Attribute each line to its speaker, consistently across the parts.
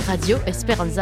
Speaker 1: Radio Esperanza.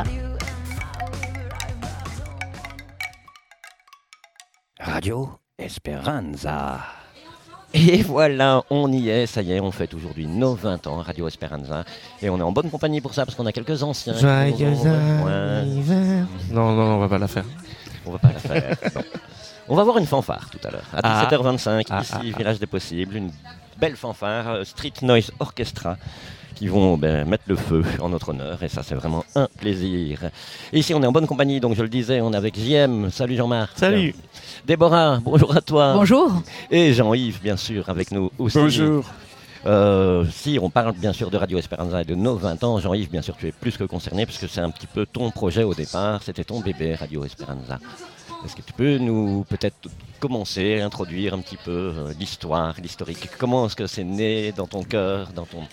Speaker 2: Radio Esperanza. Et voilà, on y est, ça y est, on fête aujourd'hui nos 20 ans, Radio Esperanza. Et on est en bonne compagnie pour ça, parce qu'on a quelques anciens.
Speaker 3: Joyeux anniversaire. Non, on va pas la faire.
Speaker 2: On va pas la faire, non. On va voir une fanfare tout à l'heure, à 17h25, ici, Village des Possibles. Une belle fanfare, Street Noise Orchestra, qui vont mettre le feu en notre honneur. Et ça, c'est vraiment un plaisir. Et ici, on est en bonne compagnie, donc je le disais, on est avec JM. Salut Jean-Marc.
Speaker 3: Salut.
Speaker 2: Déborah, bonjour à toi.
Speaker 1: Bonjour.
Speaker 2: Et Jean-Yves, bien sûr, avec nous aussi.
Speaker 4: Bonjour.
Speaker 2: Si on parle bien sûr de Radio Esperanza et de nos 20 ans, Jean-Yves, bien sûr, tu es plus que concerné, puisque c'est un petit peu ton projet au départ, c'était ton bébé, Radio Esperanza. Est-ce que tu peux nous peut-être commencer, introduire un petit peu l'histoire, l'historique? Comment est-ce que c'est né dans ton cœur, dans ton...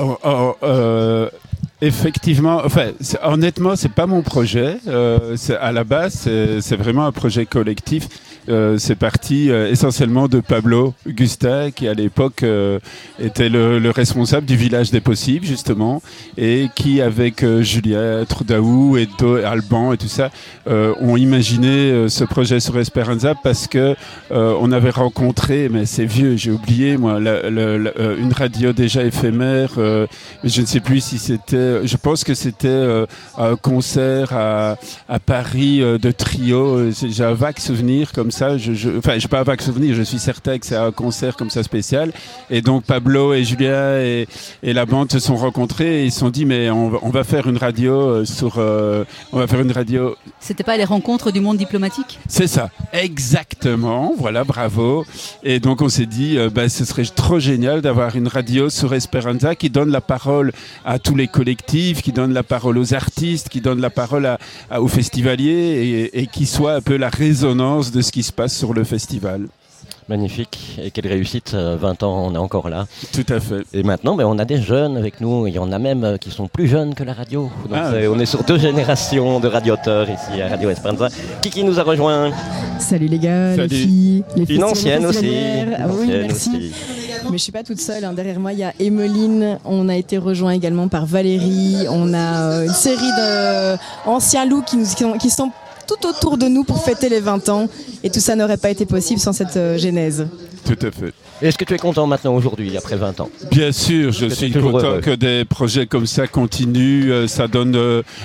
Speaker 4: Effectivement, honnêtement, c'est pas mon projet. À la base, c'est vraiment un projet collectif. C'est parti essentiellement de Pablo Gustin, qui à l'époque était le responsable du Village des Possibles, justement, et qui, avec Julien Trudaou et Alban et tout ça, ont imaginé ce projet sur Esperanza parce que on avait rencontré, mais c'est vieux, j'ai oublié moi, une radio déjà éphémère, mais je ne sais plus si c'était. Je pense que c'était un concert à Paris de trio. J'ai un vague souvenir comme ça. Enfin, j'ai pas un vague souvenir. Je suis certain que c'est un concert comme ça spécial. Et donc Pablo et Julien et la bande se sont rencontrés et ils se sont dit mais on va faire une radio on va faire une radio.
Speaker 1: C'était pas les rencontres du monde diplomatique ?
Speaker 4: C'est ça, exactement. Voilà, bravo. Et donc on s'est dit ce serait trop génial d'avoir une radio sur Esperanza qui donne la parole à tous les collectifs, qui donne la parole aux artistes, qui donne la parole aux festivaliers et qui soit un peu la résonance de ce qui se passe sur le festival.
Speaker 2: Magnifique, et quelle réussite, 20 ans, on est encore là.
Speaker 4: Tout à fait.
Speaker 2: Et maintenant, on a des jeunes avec nous, il y en a même qui sont plus jeunes que la radio. Donc on est sur 2 générations de radioteurs ici à Radio Esperanza. Qui nous a rejoint?
Speaker 5: Salut les gars,
Speaker 4: Salut.
Speaker 5: les filles, les
Speaker 2: Une ancienne aussi.
Speaker 5: Oui, merci.
Speaker 2: Aussi.
Speaker 5: Mais je ne suis pas toute seule, derrière moi il y a Emeline, on a été rejoint également par Valérie, on a une série d'anciens loups qui sont tout autour de nous pour fêter les 20 ans et tout ça n'aurait pas été possible sans cette genèse.
Speaker 4: Tout à fait.
Speaker 2: Est-ce que tu es content maintenant aujourd'hui, après 20 ans?
Speaker 4: Bien sûr, je suis content que des projets comme ça continuent. Ça donne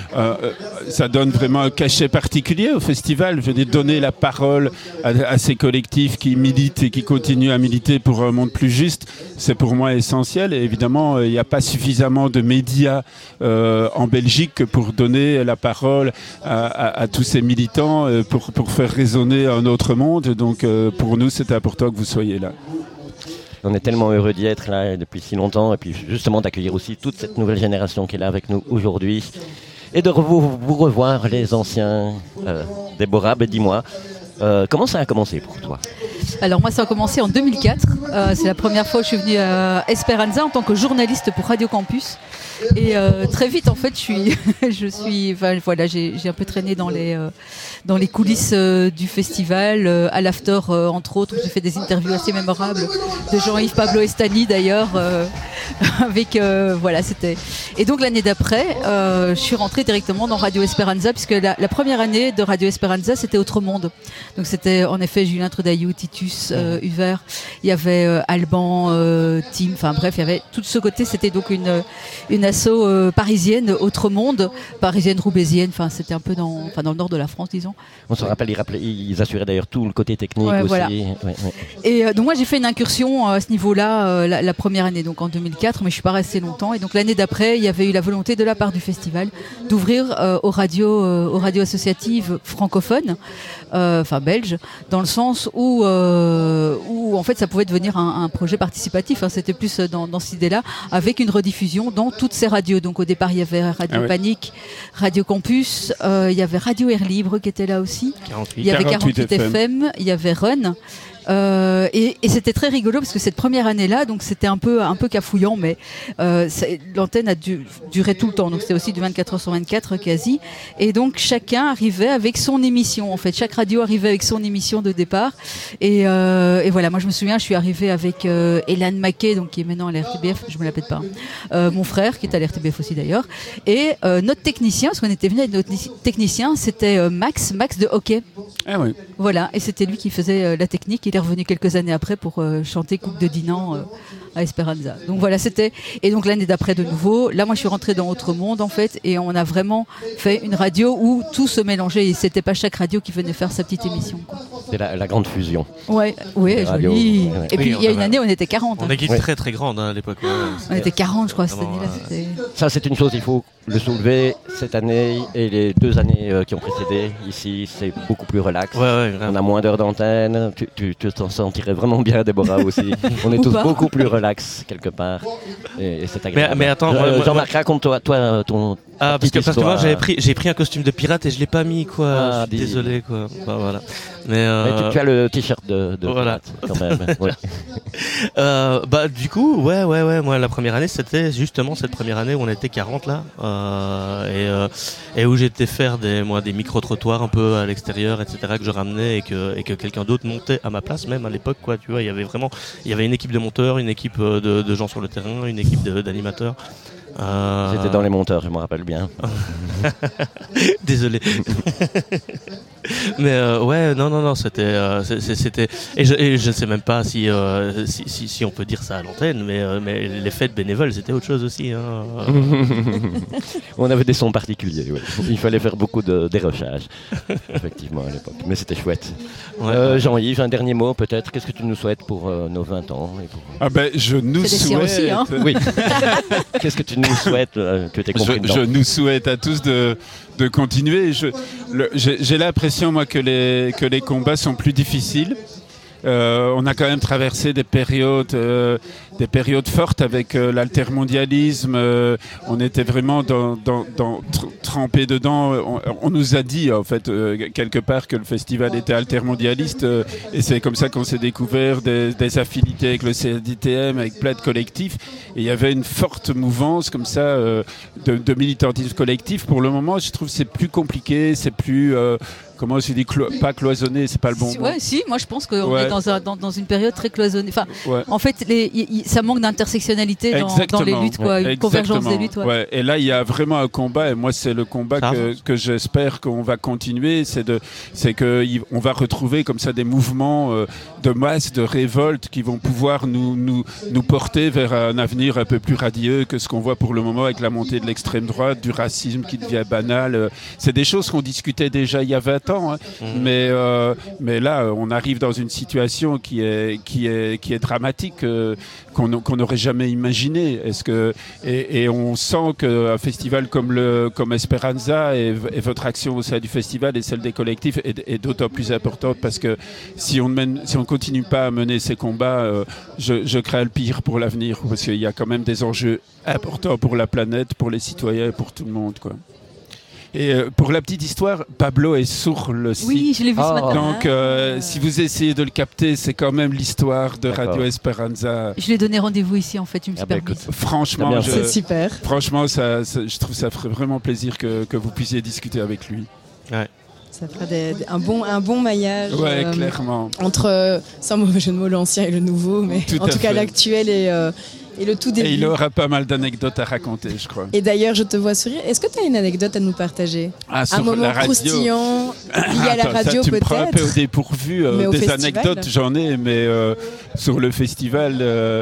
Speaker 4: vraiment un cachet particulier au festival. Je veux dire, donner la parole à ces collectifs qui militent et qui continuent à militer pour un monde plus juste, c'est pour moi essentiel. Et évidemment, il n'y a pas suffisamment de médias en Belgique pour donner la parole à tous ces militants, pour faire résonner un autre monde. Donc pour nous, c'est important que vous soyez là.
Speaker 2: On est tellement heureux d'y être là depuis si longtemps et puis justement d'accueillir aussi toute cette nouvelle génération qui est là avec nous aujourd'hui et de vous revoir les anciens. Déborah, dis-moi, comment ça a commencé pour toi?
Speaker 1: Alors moi ça a commencé en 2004, c'est la première fois que je suis venue à Esperanza en tant que journaliste pour Radio Campus. Et très vite en fait j'ai un peu traîné dans les coulisses du festival, à l'after entre autres, où j'ai fait des interviews assez mémorables de Jean-Yves, Pablo et Stani d'ailleurs, c'était. Et donc l'année d'après, je suis rentrée directement dans Radio Esperanza puisque la première année de Radio Esperanza c'était Autre Monde. Donc c'était en effet Julien Trudaou, Titus, Huvert, il y avait Alban, Tim, enfin bref, il y avait tout ce côté, c'était donc une asso parisienne, Autre Monde, parisienne roubaisienne, enfin c'était un peu dans le nord de la France, disons.
Speaker 2: On se rappelle, ils assuraient d'ailleurs tout le côté technique aussi.
Speaker 1: Voilà.
Speaker 2: Ouais.
Speaker 1: Et donc moi j'ai fait une incursion à ce niveau-là la première année, donc en 2004, mais je suis pas restée longtemps. Et donc l'année d'après, il y avait eu la volonté de la part du festival d'ouvrir aux radios associatives francophones, belges, dans le sens où en fait ça pouvait devenir un projet participatif. C'était plus dans cette idée-là, avec une rediffusion dans toutes ces radios. Donc au départ il y avait Radio Panique, Radio Campus, il y avait Radio Air Libre qui était là aussi.
Speaker 4: 48,
Speaker 1: il y avait 48 FM, il y avait Run. Et c'était très rigolo parce que cette première année-là, donc c'était un peu cafouillant, mais l'antenne a duré tout le temps. Donc c'était aussi du 24 heures sur 24 quasi. Et donc chacun arrivait avec son émission. En fait, chaque radio arrivait avec son émission de départ. Et voilà, moi je me souviens, je suis arrivée avec Hélène Maquet, donc qui est maintenant à la RTBF, je me la pète pas. Mon frère qui est à la RTBF aussi d'ailleurs. Et notre technicien, parce qu'on était venu avec notre technicien, c'était Max de hockey.
Speaker 4: Ah oui.
Speaker 1: Voilà, et c'était lui qui faisait la technique. Il est revenu quelques années après pour chanter Coupe de Dinan à Esperanza. Donc voilà, c'était. Et donc l'année d'après de nouveau, là moi je suis rentrée dans Autre Monde en fait, et on a vraiment fait une radio où tout se mélangeait. Et c'était pas chaque radio qui venait faire sa petite émission, quoi.
Speaker 2: C'est la grande fusion.
Speaker 1: Ouais, oui, joli. Et puis il y a une année, on était 40.
Speaker 3: On a une équipe très très grande à l'époque.
Speaker 1: On était 40, je crois, cette année-là.
Speaker 2: Ça, c'est une chose, il faut le soulever. Cette année et les 2 années qui ont précédé, ici, c'est beaucoup plus relax. On a moins d'heures d'antenne. Tu t'en sentirais vraiment bien, Déborah, aussi. On est tous beaucoup plus relax, quelque part. Et c'est agréable.
Speaker 3: Mais attends,
Speaker 2: Jean-Marc, raconte-toi ton...
Speaker 3: parce que moi j'ai pris un costume de pirate et je l'ai pas mis, quoi. Je suis désolé, quoi. Enfin, voilà. Mais
Speaker 2: tu as le t-shirt de
Speaker 3: voilà.
Speaker 2: pirate, quand même.
Speaker 3: Ouais. Du coup, ouais. Moi, la première année, c'était justement cette première année où on était 40 là, et où j'étais faire des micro-trottoirs un peu à l'extérieur, etc., que je ramenais et que quelqu'un d'autre montait à ma place, même à l'époque, quoi. Tu vois, il y avait une équipe de monteurs, une équipe de gens sur le terrain, une équipe d'animateurs.
Speaker 2: J'étais dans les monteurs, je me rappelle bien.
Speaker 3: Désolé. Mais non, c'était et je ne sais même pas si on peut dire ça à l'antenne, mais les fêtes bénévoles c'était autre chose aussi, hein.
Speaker 2: On avait des sons particuliers, oui. Il fallait faire beaucoup de dérochage, effectivement, à l'époque, mais c'était chouette. Jean-Yves, un dernier mot peut-être, qu'est-ce que tu nous souhaites pour nos 20 ans et pour...
Speaker 4: Je nous souhaite
Speaker 1: aussi, hein.
Speaker 2: Oui. Qu'est-ce que tu nous souhaites, que tu aies compris dedans?
Speaker 4: Je nous souhaite à tous de continuer. J'ai l'impression, moi, que les combats sont plus difficiles. On a quand même traversé des périodes fortes avec l'altermondialisme. On était vraiment trempés dedans. On nous a dit, en fait, quelque part, que le festival était altermondialiste. Et c'est comme ça qu'on s'est découvert des affinités avec le CDTM, avec plein de collectifs. Et il y avait une forte mouvance comme ça de militantisme collectif. Pour le moment, je trouve que c'est plus compliqué, c'est plus... comment je dis, pas cloisonné, c'est pas le bon mot.
Speaker 1: Ouais, si, moi je pense qu'on est dans une période très cloisonnée. Enfin, en fait, ça manque d'intersectionnalité dans les luttes, quoi, une convergence des luttes. Ouais.
Speaker 4: Et là, il y a vraiment un combat, et moi, c'est le combat que j'espère qu'on va continuer, c'est qu'on va retrouver comme ça des mouvements de masse, de révolte qui vont pouvoir nous porter vers un avenir un peu plus radieux que ce qu'on voit pour le moment avec la montée de l'extrême droite, du racisme qui devient banal. C'est des choses qu'on discutait déjà il y a 20 ans. Mais là, on arrive dans une situation qui est dramatique, qu'on n'aurait jamais imaginé. Et on sent qu'un festival comme Esperanza et votre action au sein du festival et celle des collectifs est d'autant plus importante, parce que si on continue pas à mener ces combats, je crains le pire pour l'avenir, parce qu'il y a quand même des enjeux importants pour la planète, pour les citoyens et pour tout le monde, quoi. Et pour la petite histoire, Pablo est sur le site.
Speaker 1: Oui, je l'ai vu ce matin.
Speaker 4: Donc, si vous essayez de le capter, c'est quand même l'histoire de Radio Esperanza.
Speaker 1: Je lui ai donné rendez-vous ici, en fait, je me suis permis.
Speaker 4: Franchement,
Speaker 5: c'est super.
Speaker 4: Franchement, je trouve ça ferait vraiment plaisir que vous puissiez discuter avec lui.
Speaker 3: Ouais.
Speaker 5: Ça fera un bon maillage
Speaker 4: clairement.
Speaker 5: entre, sans mauvais jeu de mots, l'ancien et le nouveau, mais en tout cas l'actuel et le tout début.
Speaker 4: Et il aura pas mal d'anecdotes à raconter, je crois.
Speaker 5: Et d'ailleurs, je te vois sourire. Est-ce que tu as une anecdote à nous partager?
Speaker 4: Sur
Speaker 5: un moment
Speaker 4: la radio.
Speaker 5: croustillant lié à la radio,
Speaker 4: ça, tu
Speaker 5: peut-être?
Speaker 4: me prends un peu au dépourvu. Des festival. Anecdotes, j'en ai, mais sur le festival,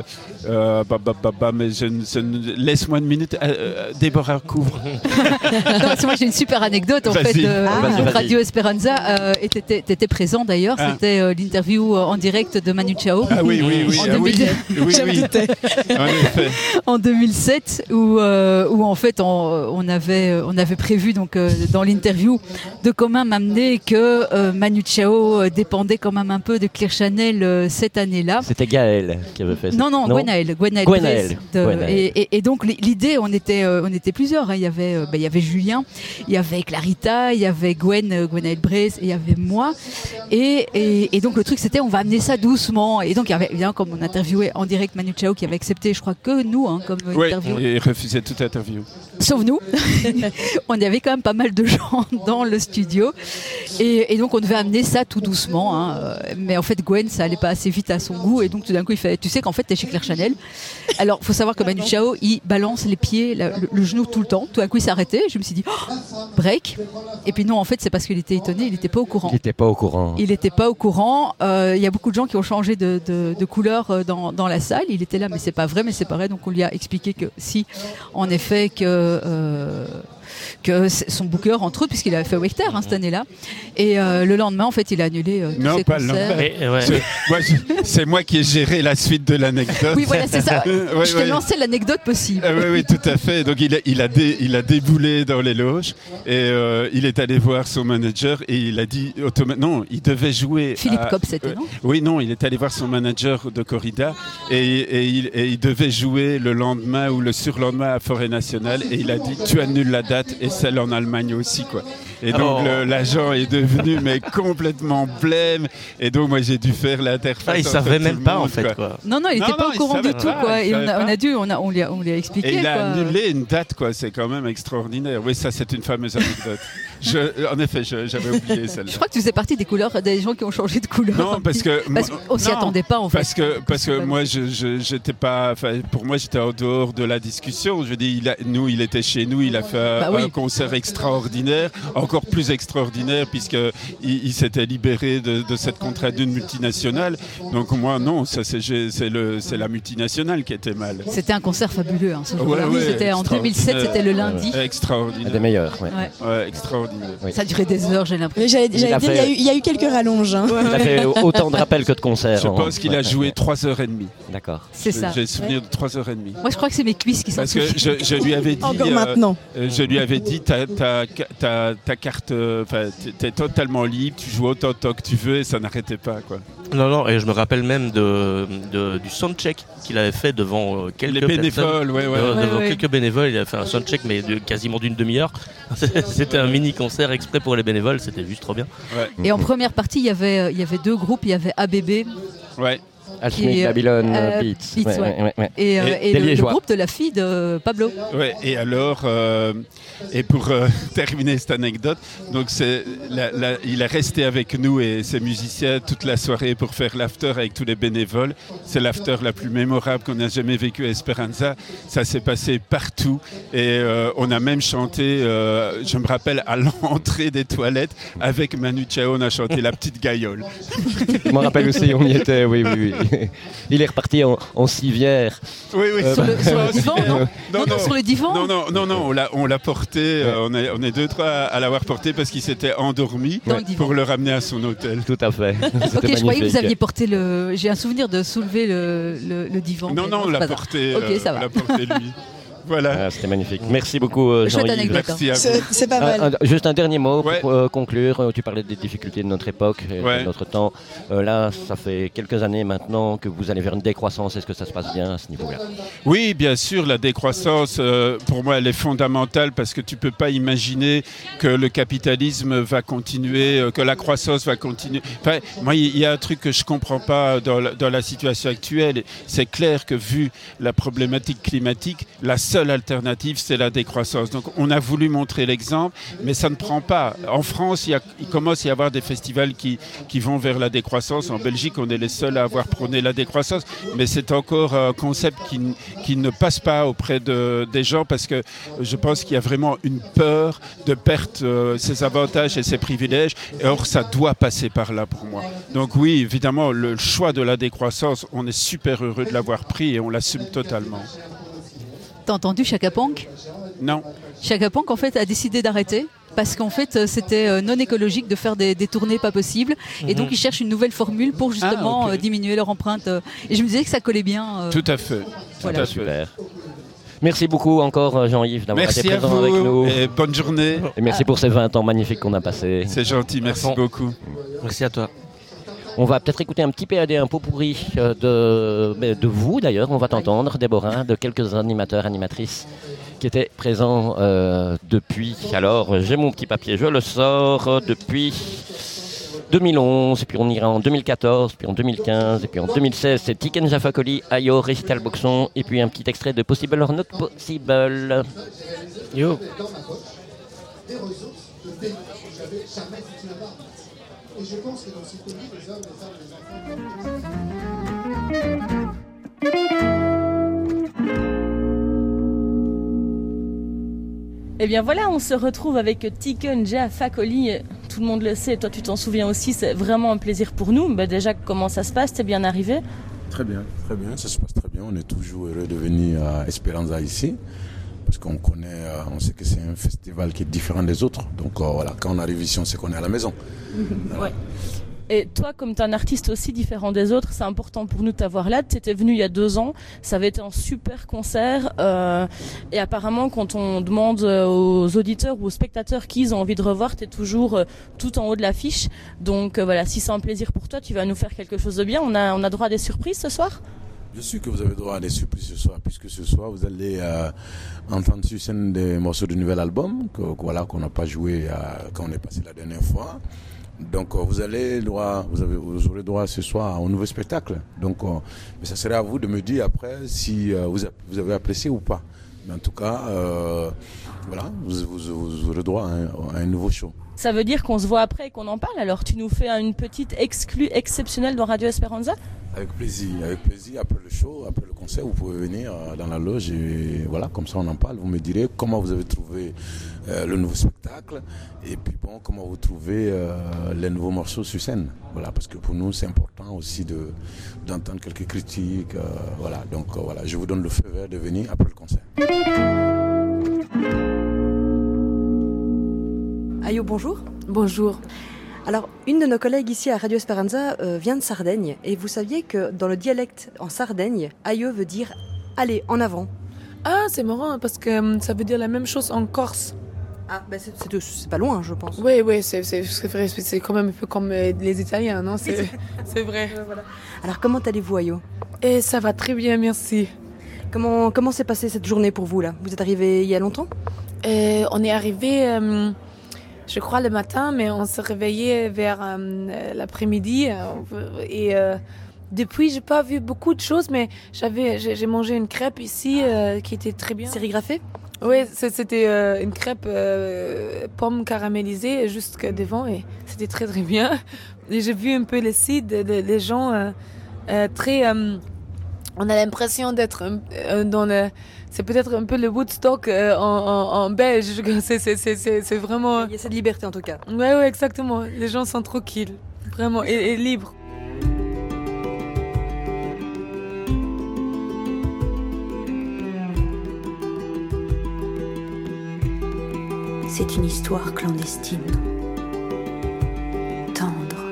Speaker 4: mais laisse-moi une minute. Déborah couvre.
Speaker 1: Non, moi j'ai une super anecdote en fait. Radio Esperanza, t'étais présent d'ailleurs. C'était l'interview en direct de Manu Chao.
Speaker 4: Ah oui.
Speaker 5: Oui.
Speaker 4: En effet.
Speaker 1: En 2007, où en fait on avait prévu donc dans l'interview de quand même amener que Manu Chao dépendait quand même un peu de Claire Chanel cette année-là.
Speaker 2: C'était Gaël qui avait fait ça.
Speaker 1: Non, Gwenaël.
Speaker 2: Gwenaël.
Speaker 1: Et donc l'idée, on était plusieurs. Hein. Il y avait Julien, il y avait Clarita, il y avait Gwenaël Braise, et il y avait moi. Et donc le truc c'était on va amener ça doucement. Et donc il y avait évidemment, comme on interviewait en direct Manu Chao qui avait accepté, je crois que nous comme interview.
Speaker 4: Oui, il refusait toute interview.
Speaker 1: Sauf nous. On y avait quand même pas mal de gens dans le studio. Et donc on devait amener ça tout doucement. Hein. Mais en fait Gwen, ça allait pas assez vite à son goût. Et donc tout d'un coup il fait, tu sais qu'en fait t'es chez Claire Chanel. Alors faut savoir que Manu Chao, il balance les pieds, le genou tout le temps. Tout d'un coup il s'arrêtait. Je me suis dit, break. Et puis non, en fait c'est parce qu'il était étonné, il n'était pas au courant.
Speaker 2: Il n'était pas au courant.
Speaker 1: Il n'était pas au courant. Il y a beaucoup de gens qui ont changé de couleur dans la salle. Il était là, mais c'est pas vrai, mais c'est pas vrai. Donc on lui a expliqué que si, en effet, que son booker entre eux, puisqu'il avait fait Wechter cette année-là. Et le lendemain, en fait, il a annulé tous ses concerts.
Speaker 4: C'est moi qui ai géré la suite de l'anecdote.
Speaker 1: Oui, voilà, c'est ça. Je t'ai lancé l'anecdote possible.
Speaker 4: Oui, tout à fait. Donc il a déboulé dans les loges et il est allé voir son manager et il a dit non, il devait jouer.
Speaker 1: Philippe Kopp, c'était, non?
Speaker 4: Oui, non, il est allé voir son manager de corrida et il devait jouer le lendemain ou le surlendemain à Forêt Nationale et il a dit tu annules la date et celle en Allemagne aussi, quoi. Et donc l'agent est devenu complètement blême et donc moi j'ai dû faire l'interface.
Speaker 3: Il savait même pas en fait, quoi.
Speaker 1: Non, il n'était pas au courant du tout, quoi. Et on lui a expliqué.
Speaker 4: Et il a annulé une date, quoi. C'est quand même extraordinaire. Oui, ça c'est une fameuse anecdote. En effet, j'avais oublié celle-là.
Speaker 1: Je crois que tu faisais partie des couleurs, des gens qui ont changé de couleur.
Speaker 4: Non, parce
Speaker 1: qu'on s'y attendait pas en fait.
Speaker 4: Parce que moi, j'étais pas. Pour moi, j'étais en dehors de la discussion. Je dis, il était chez nous, il a fait un concert extraordinaire, encore plus extraordinaire puisque il s'était libéré de cette contrainte d'une multinationale. Donc moi, non, ça c'est la multinationale qui était mal.
Speaker 1: C'était un concert fabuleux. Ce jour-là. C'était en 2007, c'était le lundi.
Speaker 4: Extraordinaire.
Speaker 2: Un des meilleurs.
Speaker 4: Extraordinaire.
Speaker 2: Oui.
Speaker 1: Ça a duré des heures, j'ai l'impression.
Speaker 5: Il y a eu quelques rallonges. Hein.
Speaker 2: Il a fait autant de rappels que de concerts.
Speaker 4: Je pense qu'il a joué 3h30.
Speaker 2: D'accord.
Speaker 1: C'est ça.
Speaker 4: J'ai souvenir de 3h30.
Speaker 1: Moi, je crois que c'est mes cuisses qui sont.
Speaker 4: Parce que je lui avais dit.
Speaker 5: Encore maintenant.
Speaker 4: Je lui avais dit ta carte, t'es totalement libre, tu joues autant de temps que tu veux et ça n'arrêtait pas, quoi.
Speaker 3: Non, et je me rappelle même du soundcheck qu'il avait fait devant quelques
Speaker 4: bénévoles,
Speaker 3: devant quelques bénévoles. Il a fait un soundcheck, mais quasiment d'une demi-heure. C'était un mini-concert exprès pour les bénévoles, c'était juste trop bien.
Speaker 4: Ouais.
Speaker 1: Et en première partie, il y avait deux groupes, il y avait ABB.
Speaker 4: Ouais.
Speaker 2: Alchemy Babylon Beats.
Speaker 1: Et le groupe de la fille de Pablo.
Speaker 4: Ouais, et alors, et pour terminer cette anecdote, donc il est resté avec nous et ses musiciens toute la soirée pour faire l'after avec tous les bénévoles. C'est l'after la plus mémorable qu'on a jamais vécu à Esperanza. Ça s'est passé partout et on a même chanté, je me rappelle, à l'entrée des toilettes avec Manu Chao, on a chanté La Petite Gaïole.
Speaker 2: Je me rappelle aussi, on y était, oui. Il est reparti en civière.
Speaker 4: Oui.
Speaker 1: Sur le divan, non, sur le divan.
Speaker 4: Non, on l'a porté. On est 2-3 à l'avoir porté parce qu'il s'était endormi pour le ramener à son hôtel.
Speaker 2: Tout à fait.
Speaker 1: Ok, je croyais que vous aviez porté le. J'ai un souvenir de soulever le divan.
Speaker 4: Non, on l'a porté.
Speaker 1: Ok, ça va.
Speaker 4: On l'a porté lui. Voilà.
Speaker 2: C'était magnifique. Merci beaucoup, Jean-Yves.
Speaker 4: Merci à vous.
Speaker 5: C'est pas mal.
Speaker 2: Juste un dernier mot pour conclure. Tu parlais des difficultés de notre époque, de notre temps. Là, ça fait quelques années maintenant que vous allez vers une décroissance. Est-ce que ça se passe bien à ce niveau-là?
Speaker 4: Oui, bien sûr. La décroissance, pour moi, elle est fondamentale parce que tu ne peux pas imaginer que le capitalisme va continuer, que la croissance va continuer. Enfin, moi, il y a un truc que je ne comprends pas dans la situation actuelle. C'est clair que vu la problématique climatique, la seule alternative, c'est la décroissance. Donc, on a voulu montrer l'exemple, mais ça ne prend pas. En France, il commence à y avoir des festivals qui vont vers la décroissance. En Belgique, on est les seuls à avoir prôné la décroissance, mais c'est encore un concept qui ne passe pas auprès des gens parce que je pense qu'il y a vraiment une peur de perdre ses avantages et ses privilèges. Et or, ça doit passer par là pour moi. Donc oui, évidemment, le choix de la décroissance, on est super heureux de l'avoir pris et on l'assume totalement.
Speaker 1: T'as entendu Chaka Ponk?
Speaker 4: Non.
Speaker 1: Chaka Ponk, en fait, a décidé d'arrêter parce qu'en fait c'était non écologique de faire des tournées pas possibles et donc ils cherchent une nouvelle formule pour justement diminuer leur empreinte et je me disais que ça collait bien.
Speaker 4: Tout à fait.
Speaker 1: Voilà.
Speaker 4: Tout à fait.
Speaker 2: Super. Merci beaucoup encore Jean-Yves d'avoir été
Speaker 4: Merci à
Speaker 2: présent
Speaker 4: vous
Speaker 2: avec nous.
Speaker 4: et bonne journée.
Speaker 2: Et merci pour ces 20 ans magnifiques qu'on a passés.
Speaker 4: C'est gentil, merci beaucoup.
Speaker 3: Merci à toi.
Speaker 2: On va peut-être écouter un petit PAD, un pot pourri de vous d'ailleurs. On va t'entendre, Déborah, de quelques animateurs, animatrices qui étaient présents depuis. Alors, j'ai mon petit papier, je le sors depuis 2011, et puis on ira en 2014, puis en 2015, et puis en 2016, c'est Tiken Jah Fakoly, Ayo, Récital Boxon, et puis un petit extrait de Possible or Not Possible.
Speaker 3: Yo.
Speaker 6: Et je pense que dans ce pays, les hommes, les femmes, les enfants.
Speaker 7: Eh bien voilà, on se retrouve avec Tiken Jah Fakoly. Tout le monde le sait, toi tu t'en souviens aussi, c'est vraiment un plaisir pour nous. Déjà, comment ça se passe? T'es bien arrivé?
Speaker 6: Très bien, ça se passe très bien. On est toujours heureux de venir à Esperanza ici. Parce qu'on connaît, on sait que c'est un festival qui est différent des autres. Donc voilà, quand on arrive ici, on sait qu'on est à la maison. Voilà.
Speaker 7: Ouais. Et toi, comme tu es un artiste aussi différent des autres, c'est important pour nous de t'avoir là. Tu étais venu il y a 2 ans, ça avait été un super concert. Et apparemment, quand on demande aux auditeurs ou aux spectateurs qui ils ont envie de revoir, tu es toujours tout en haut de l'affiche. Donc voilà, si c'est un plaisir pour toi, tu vas nous faire quelque chose de bien. On a droit à des surprises ce soir ?
Speaker 6: Je suis que vous avez droit à des surprises ce soir, puisque ce soir vous allez entendre sur scène des morceaux du nouvel album qu'on n'a pas joué quand on est passé la dernière fois. Donc vous aurez droit ce soir au nouveau spectacle. Donc mais ça serait à vous de me dire après si vous avez apprécié ou pas. Mais en tout cas, voilà, vous aurez droit à un nouveau show.
Speaker 7: Ça veut dire qu'on se voit après et qu'on en parle. Alors tu nous fais une petite exclue exceptionnelle dans Radio Esperanza ?
Speaker 6: Avec plaisir. Après le show, après le concert, vous pouvez venir dans la loge et voilà, comme ça on en parle. Vous me direz comment vous avez trouvé le nouveau spectacle et puis comment vous trouvez les nouveaux morceaux sur scène. Voilà, parce que pour nous c'est important aussi d'entendre quelques critiques. Voilà, donc voilà, je vous donne le feu vert de venir après le concert.
Speaker 8: Ayo, bonjour.
Speaker 9: Bonjour.
Speaker 8: Alors, une de nos collègues ici à Radio Esperanza vient de Sardaigne et vous saviez que dans le dialecte en Sardaigne, Ayo veut dire « allez, en avant ».
Speaker 9: Ah, c'est marrant parce que ça veut dire la même chose en Corse.
Speaker 8: Ah, ben c'est pas loin, je pense.
Speaker 9: Oui, c'est vrai, c'est quand même un peu comme les Italiens, non? C'est vrai.
Speaker 8: Voilà. Alors, comment allez-vous, Ayo?
Speaker 9: Et ça va très bien, merci.
Speaker 8: Comment s'est passée cette journée pour vous, là? Vous êtes arrivé il y a longtemps?
Speaker 9: On est arrivé... je crois le matin, mais on s'est réveillé vers l'après-midi et depuis j'ai pas vu beaucoup de choses, mais j'ai mangé une crêpe ici qui était très bien.
Speaker 8: Sérigraphée?
Speaker 9: Oui, c'était une crêpe pomme caramélisée jusque devant et c'était très très bien. Et j'ai vu un peu les sites des gens très. On a l'impression d'être dans le. C'est peut-être un peu le Woodstock en belge. C'est vraiment.
Speaker 8: Il y a cette liberté en tout cas.
Speaker 9: Ouais, exactement. Les gens sont tranquilles, vraiment, et libres.
Speaker 10: C'est une histoire clandestine, tendre,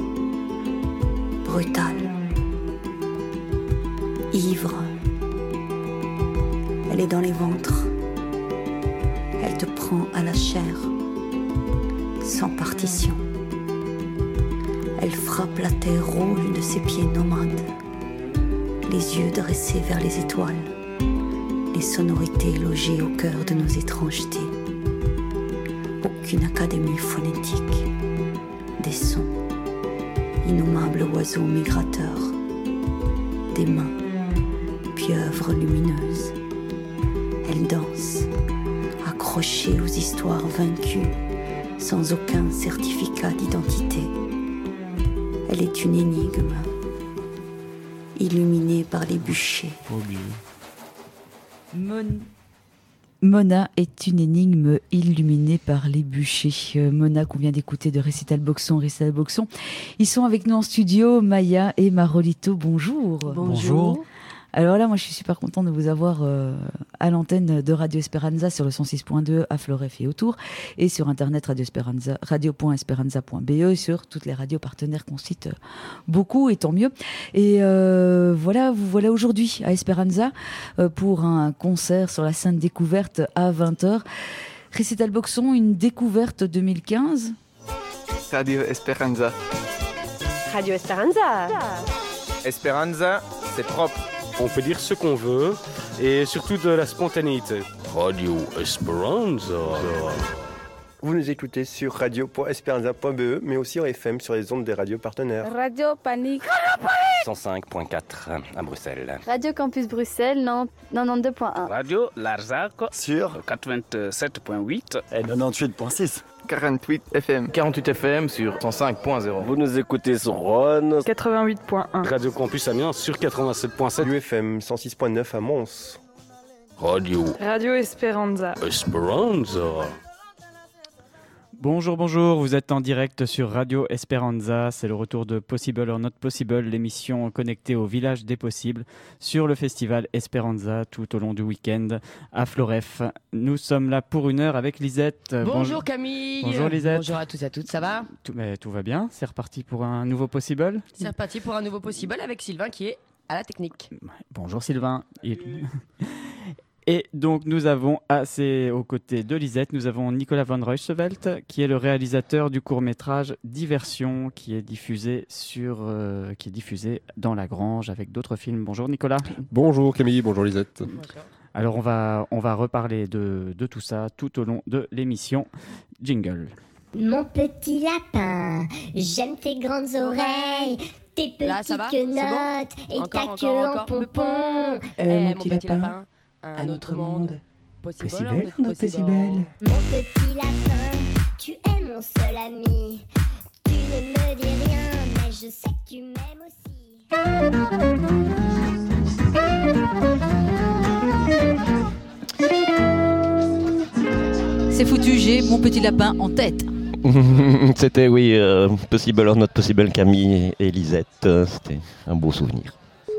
Speaker 10: brutale, ivre. Elle est dans les ventres, elle te prend à la chair, sans partition. Elle frappe la terre rouge de ses pieds nomades, les yeux dressés vers les étoiles, les sonorités logées au cœur de nos étrangetés. Aucune académie phonétique, des sons, innommables oiseaux migrateurs, des mains, pieuvres lumineuses. Elle danse, accrochée aux histoires vaincues, sans aucun certificat d'identité. Elle est une énigme, illuminée par les bûchers.
Speaker 1: Mona est une énigme illuminée par les bûchers. Mona qu'on vient d'écouter de Récital Boxon. Ils sont avec nous en studio, Maya et Marolito. Bonjour.
Speaker 11: Bonjour.
Speaker 1: Alors là, moi, je suis super contente de vous avoir à l'antenne de Radio Esperanza sur le 106.2 à Floref et autour, et sur internet radio.esperanza.be et sur toutes les radios partenaires qu'on cite beaucoup, et tant mieux. Et voilà, vous voilà aujourd'hui à Esperanza pour un concert sur la scène découverte à 20h. Récital Boxon, une découverte 2015.
Speaker 11: Radio Esperanza.
Speaker 12: Radio Esperanza.
Speaker 13: Esperanza, c'est propre. On peut dire ce qu'on veut et surtout de la spontanéité.
Speaker 14: Radio Esperanza.
Speaker 15: Vous nous écoutez sur radio.esperanza.be, mais aussi en FM sur les ondes des radios partenaires.
Speaker 16: Radio Panique.
Speaker 2: 105.4 à Bruxelles.
Speaker 16: Radio Campus Bruxelles, 92.1.
Speaker 17: Radio Larzac
Speaker 15: sur
Speaker 17: 87.8
Speaker 18: et 98.6.
Speaker 11: 48 FM.
Speaker 18: 48 FM sur 105.0.
Speaker 14: Vous nous écoutez sur Rhône.
Speaker 19: 88.1.
Speaker 13: Radio Campus Amiens sur 87.7.
Speaker 15: UFM 106.9 à Mons.
Speaker 19: Radio Esperanza.
Speaker 14: Esperanza.
Speaker 20: Bonjour, vous êtes en direct sur Radio Esperanza, c'est le retour de Possible or Not Possible, l'émission connectée au village des possibles sur le festival Esperanza tout au long du week-end à Floref. Nous sommes là pour 1 heure avec Lisette.
Speaker 21: Bonjour Camille.
Speaker 20: Bonjour Lisette.
Speaker 21: Bonjour à tous et à toutes, ça va ?
Speaker 20: Tout va bien, c'est reparti pour un nouveau Possible.
Speaker 21: C'est reparti pour un nouveau Possible avec Sylvain qui est à la technique.
Speaker 20: Bonjour Sylvain. Et donc nous avons aux côtés de Lisette, nous avons Nicolas van Ruysevelt qui est le réalisateur du court-métrage Diversion qui est diffusé dans La Grange avec d'autres films. Bonjour Nicolas.
Speaker 22: Bonjour Camille, bonjour Lisette.
Speaker 21: Bonjour.
Speaker 20: Alors on va reparler de tout ça tout au long de l'émission. Jingle.
Speaker 23: Mon petit lapin, j'aime tes grandes oreilles, tes petites notes et ta queue en pompon.
Speaker 21: Mon petit lapin. Un autre monde.
Speaker 23: Possible, Mon petit lapin, tu es mon seul ami. Tu ne me dis rien, mais je sais que tu m'aimes
Speaker 1: aussi. C'est foutu, j'ai mon petit lapin en tête.
Speaker 2: C'était, Possible or Not Possible, Camille et Lisette. C'était un beau souvenir.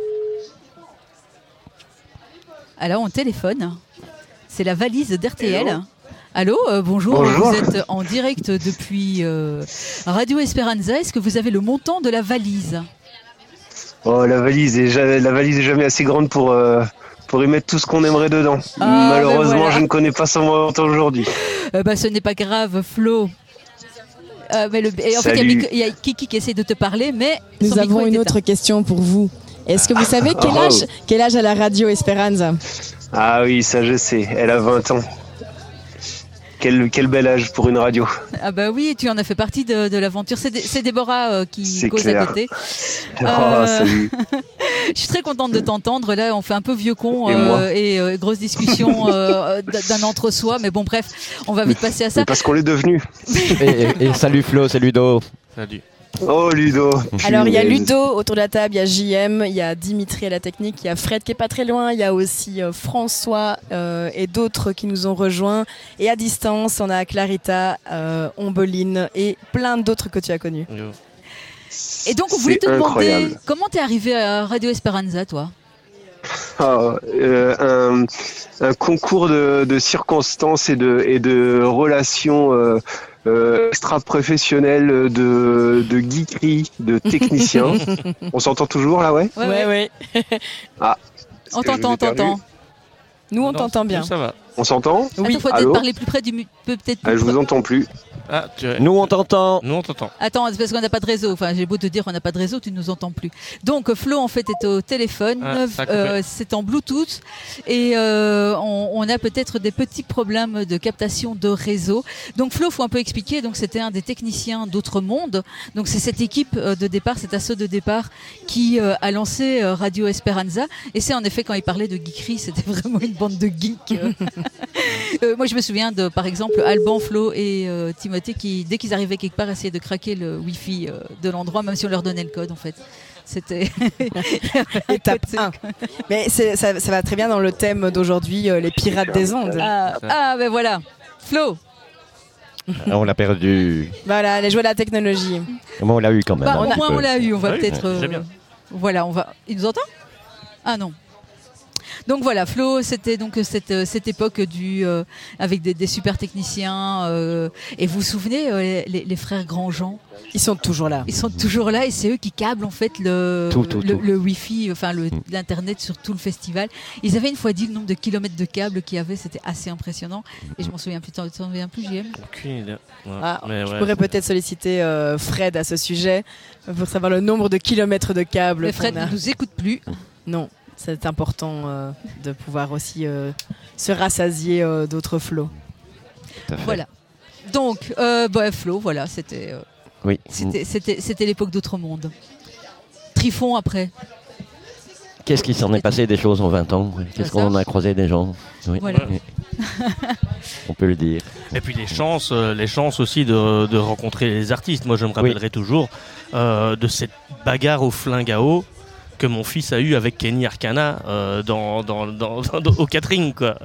Speaker 1: Alors on téléphone, c'est la valise d'RTL. Allô, bonjour, vous êtes en direct depuis Radio Esperanza. Est-ce que vous avez le montant de la valise ?
Speaker 24: Oh, la valise est jamais assez grande pour y mettre tout ce qu'on aimerait dedans. Malheureusement, voilà. Je ne connais pas son montant aujourd'hui.
Speaker 1: Ce n'est pas grave, Flo. En fait, il y a Kiki qui essaie de te parler, mais
Speaker 5: nous avons une autre question pour vous. Est-ce que vous savez quel âge a la radio Esperanza ?
Speaker 24: Ah oui, ça je sais, elle a 20 ans. Quel bel âge pour une radio.
Speaker 1: Ah bah oui, tu en as fait partie de l'aventure. C'est Déborah qui cause à côté.
Speaker 24: Salut.
Speaker 1: Je suis très contente de t'entendre. Là, on fait un peu vieux con et grosse discussion d'un entre-soi. Mais bon, bref, on va vite passer à ça.
Speaker 24: Parce qu'on l'est devenu.
Speaker 2: et salut Flo, c'est Ludo.
Speaker 24: Salut. Oh Ludo.
Speaker 5: Alors il y a Ludo autour de la table, il y a JM, il y a Dimitri à la technique, il y a Fred qui est pas très loin, il y a aussi François et d'autres qui nous ont rejoints. Et à distance, on a Clarita, Ombeline et plein d'autres que tu as connus. Et donc on voulait te demander, comment t'es arrivé à Radio Esperanza, toi ?
Speaker 24: Un concours de circonstances et de relations extra-professionnels, de geekerie, de techniciens. On s'entend toujours là, ouais ?
Speaker 5: Ouais.
Speaker 24: Ah.
Speaker 5: On t'entend. Nous, on t'entend bien.
Speaker 24: Ça va. On s'entend ?
Speaker 1: Oui. Attends, faut peut-être parler plus près du...
Speaker 24: je vous entends plus.
Speaker 2: Nous on t'entend.
Speaker 1: Attends, c'est parce qu'on n'a pas de réseau. Enfin, j'ai beau te dire qu'on n'a pas de réseau, tu ne nous entends plus. Donc Flo en fait est au téléphone, c'est en Bluetooth et on a peut-être des petits problèmes de captation de réseau. Donc Flo, faut un peu expliquer. Donc c'était un des techniciens d'Autre Monde. Donc c'est cette équipe de départ, cet assaut de départ qui a lancé Radio Esperanza. Et c'est en effet quand il parlait de geekerie, c'était vraiment une bande de geeks. Moi je me souviens de par exemple Alban, Flo et Timothée qui, dès qu'ils arrivaient quelque part, essayaient de craquer le Wi-Fi de l'endroit, même si on leur donnait le code en fait. C'était
Speaker 5: étape 1. Mais ça va très bien dans le thème d'aujourd'hui, les pirates des ondes.
Speaker 1: Ben voilà, Flo.
Speaker 2: On l'a perdu.
Speaker 5: Voilà, les jouets de la technologie.
Speaker 2: Mais on l'a eu quand même.
Speaker 1: Au moins on l'a eu, on va peut-être...
Speaker 2: Bien.
Speaker 1: Voilà, il nous entend ? Ah non. Donc voilà, Flo, c'était donc cette époque avec des super techniciens. Et vous vous souvenez, les frères Grandjean?
Speaker 5: Ils sont toujours là.
Speaker 1: Ils sont toujours là et c'est eux qui câblent en fait le Wi-Fi, enfin l'internet sur tout le festival. Ils avaient une fois dit le nombre de kilomètres de câbles qu'il y avait, c'était assez impressionnant. Et je m'en souviens plus. T'en souviens plus, JM?
Speaker 3: Aucune idée.
Speaker 5: Je pourrais peut-être solliciter Fred à ce sujet pour savoir le nombre de kilomètres de câbles.
Speaker 1: Mais Fred ne nous écoute plus.
Speaker 5: Non, c'est important de pouvoir aussi se rassasier d'autres flots.
Speaker 1: Voilà. Donc, Flo, voilà, c'était.
Speaker 2: Oui.
Speaker 1: C'était l'époque d'autre monde. Trifon après.
Speaker 2: Qu'est-ce qui s'en est passé des choses en 20 ans? Qu'est-ce qu'on en a croisé des gens? Oui.
Speaker 1: Voilà.
Speaker 2: On peut le dire.
Speaker 3: Et puis les chances aussi de rencontrer les artistes. Moi je me rappellerai toujours de cette bagarre au flingue à eau que mon fils a eu avec Kenny Arcana au catering quoi.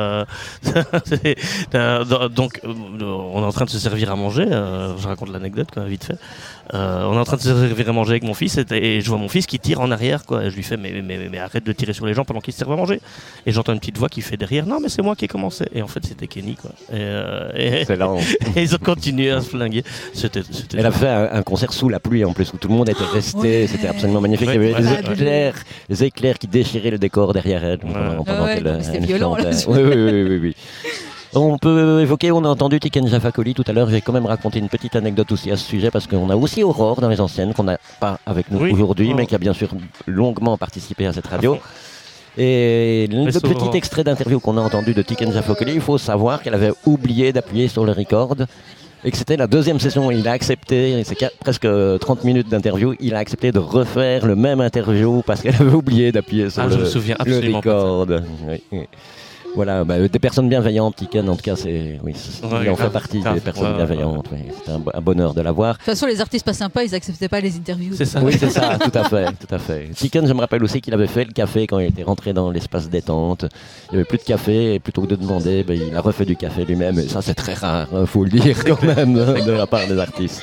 Speaker 3: Donc on est en train de se servir à manger, je raconte l'anecdote quoi, vite fait. On est en train de se servir à manger avec mon fils et je vois mon fils qui tire en arrière quoi. Et je lui fais mais arrête de tirer sur les gens pendant qu'ils se servent à manger. Et j'entends une petite voix qui fait derrière non mais c'est moi qui ai commencé. Et en fait c'était Kenny quoi. Et ils ont continué à se flinguer.
Speaker 2: Elle a fait un concert sous la pluie en plus où tout le monde était resté. C'était absolument magnifique. Il y avait des éclairs qui déchiraient le décor derrière elle.
Speaker 1: C'était violent.
Speaker 2: Oui. On peut évoquer, on a entendu Tiken Jah Fakoly tout à l'heure, j'ai quand même raconté une petite anecdote aussi à ce sujet parce qu'on a aussi Aurore dans les anciennes qu'on n'a pas avec nous aujourd'hui mais qui a bien sûr longuement participé à cette radio. Et le petit extrait d'interview qu'on a entendu de Tiken Jah Fakoly, il faut savoir qu'elle avait oublié d'appuyer sur le record et que c'était la deuxième session. Il a accepté, c'est presque 30 minutes d'interview, il a accepté de refaire le même interview parce qu'elle avait oublié d'appuyer sur le record. Oui. Voilà, des personnes bienveillantes, Tiken en tout cas, il en fait partie des personnes bienveillantes. Oui. C'était un bonheur de l'avoir.
Speaker 1: De toute façon, les artistes pas sympas, ils acceptaient pas les interviews.
Speaker 2: C'est ça. Oui, c'est ça, tout à fait. Tiken, je me rappelle aussi qu'il avait fait le café quand il était rentré dans l'espace détente. Il n'y avait plus de café et plutôt que de demander, il a refait du café lui-même. Et ça, c'est très rare, faut le dire quand même, de la part des artistes.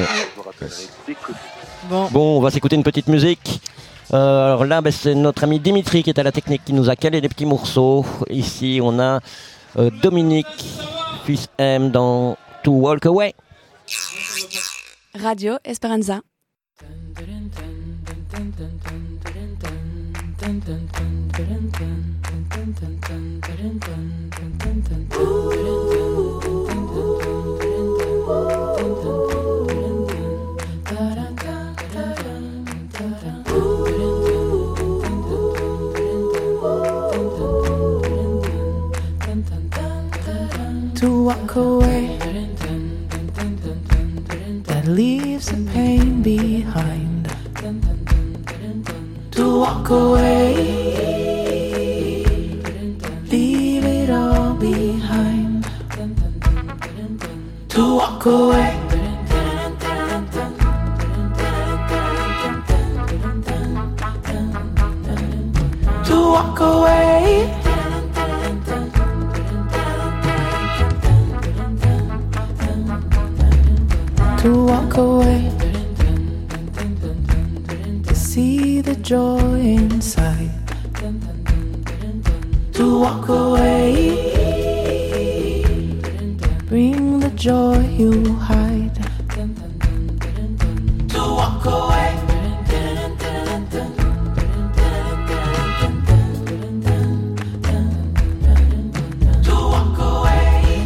Speaker 2: Bon, on va s'écouter une petite musique. Alors là, c'est notre ami Dimitri qui est à la technique qui nous a calé des petits morceaux. Ici, on a Dominique, fils M dans To Walk Away.
Speaker 4: Radio Esperanza.
Speaker 6: To walk away, that leaves the pain behind. To walk away, leave it all behind. To walk away, to walk away. To walk away, to see the joy inside. To walk away, bring the joy you hide. To walk away, to walk away.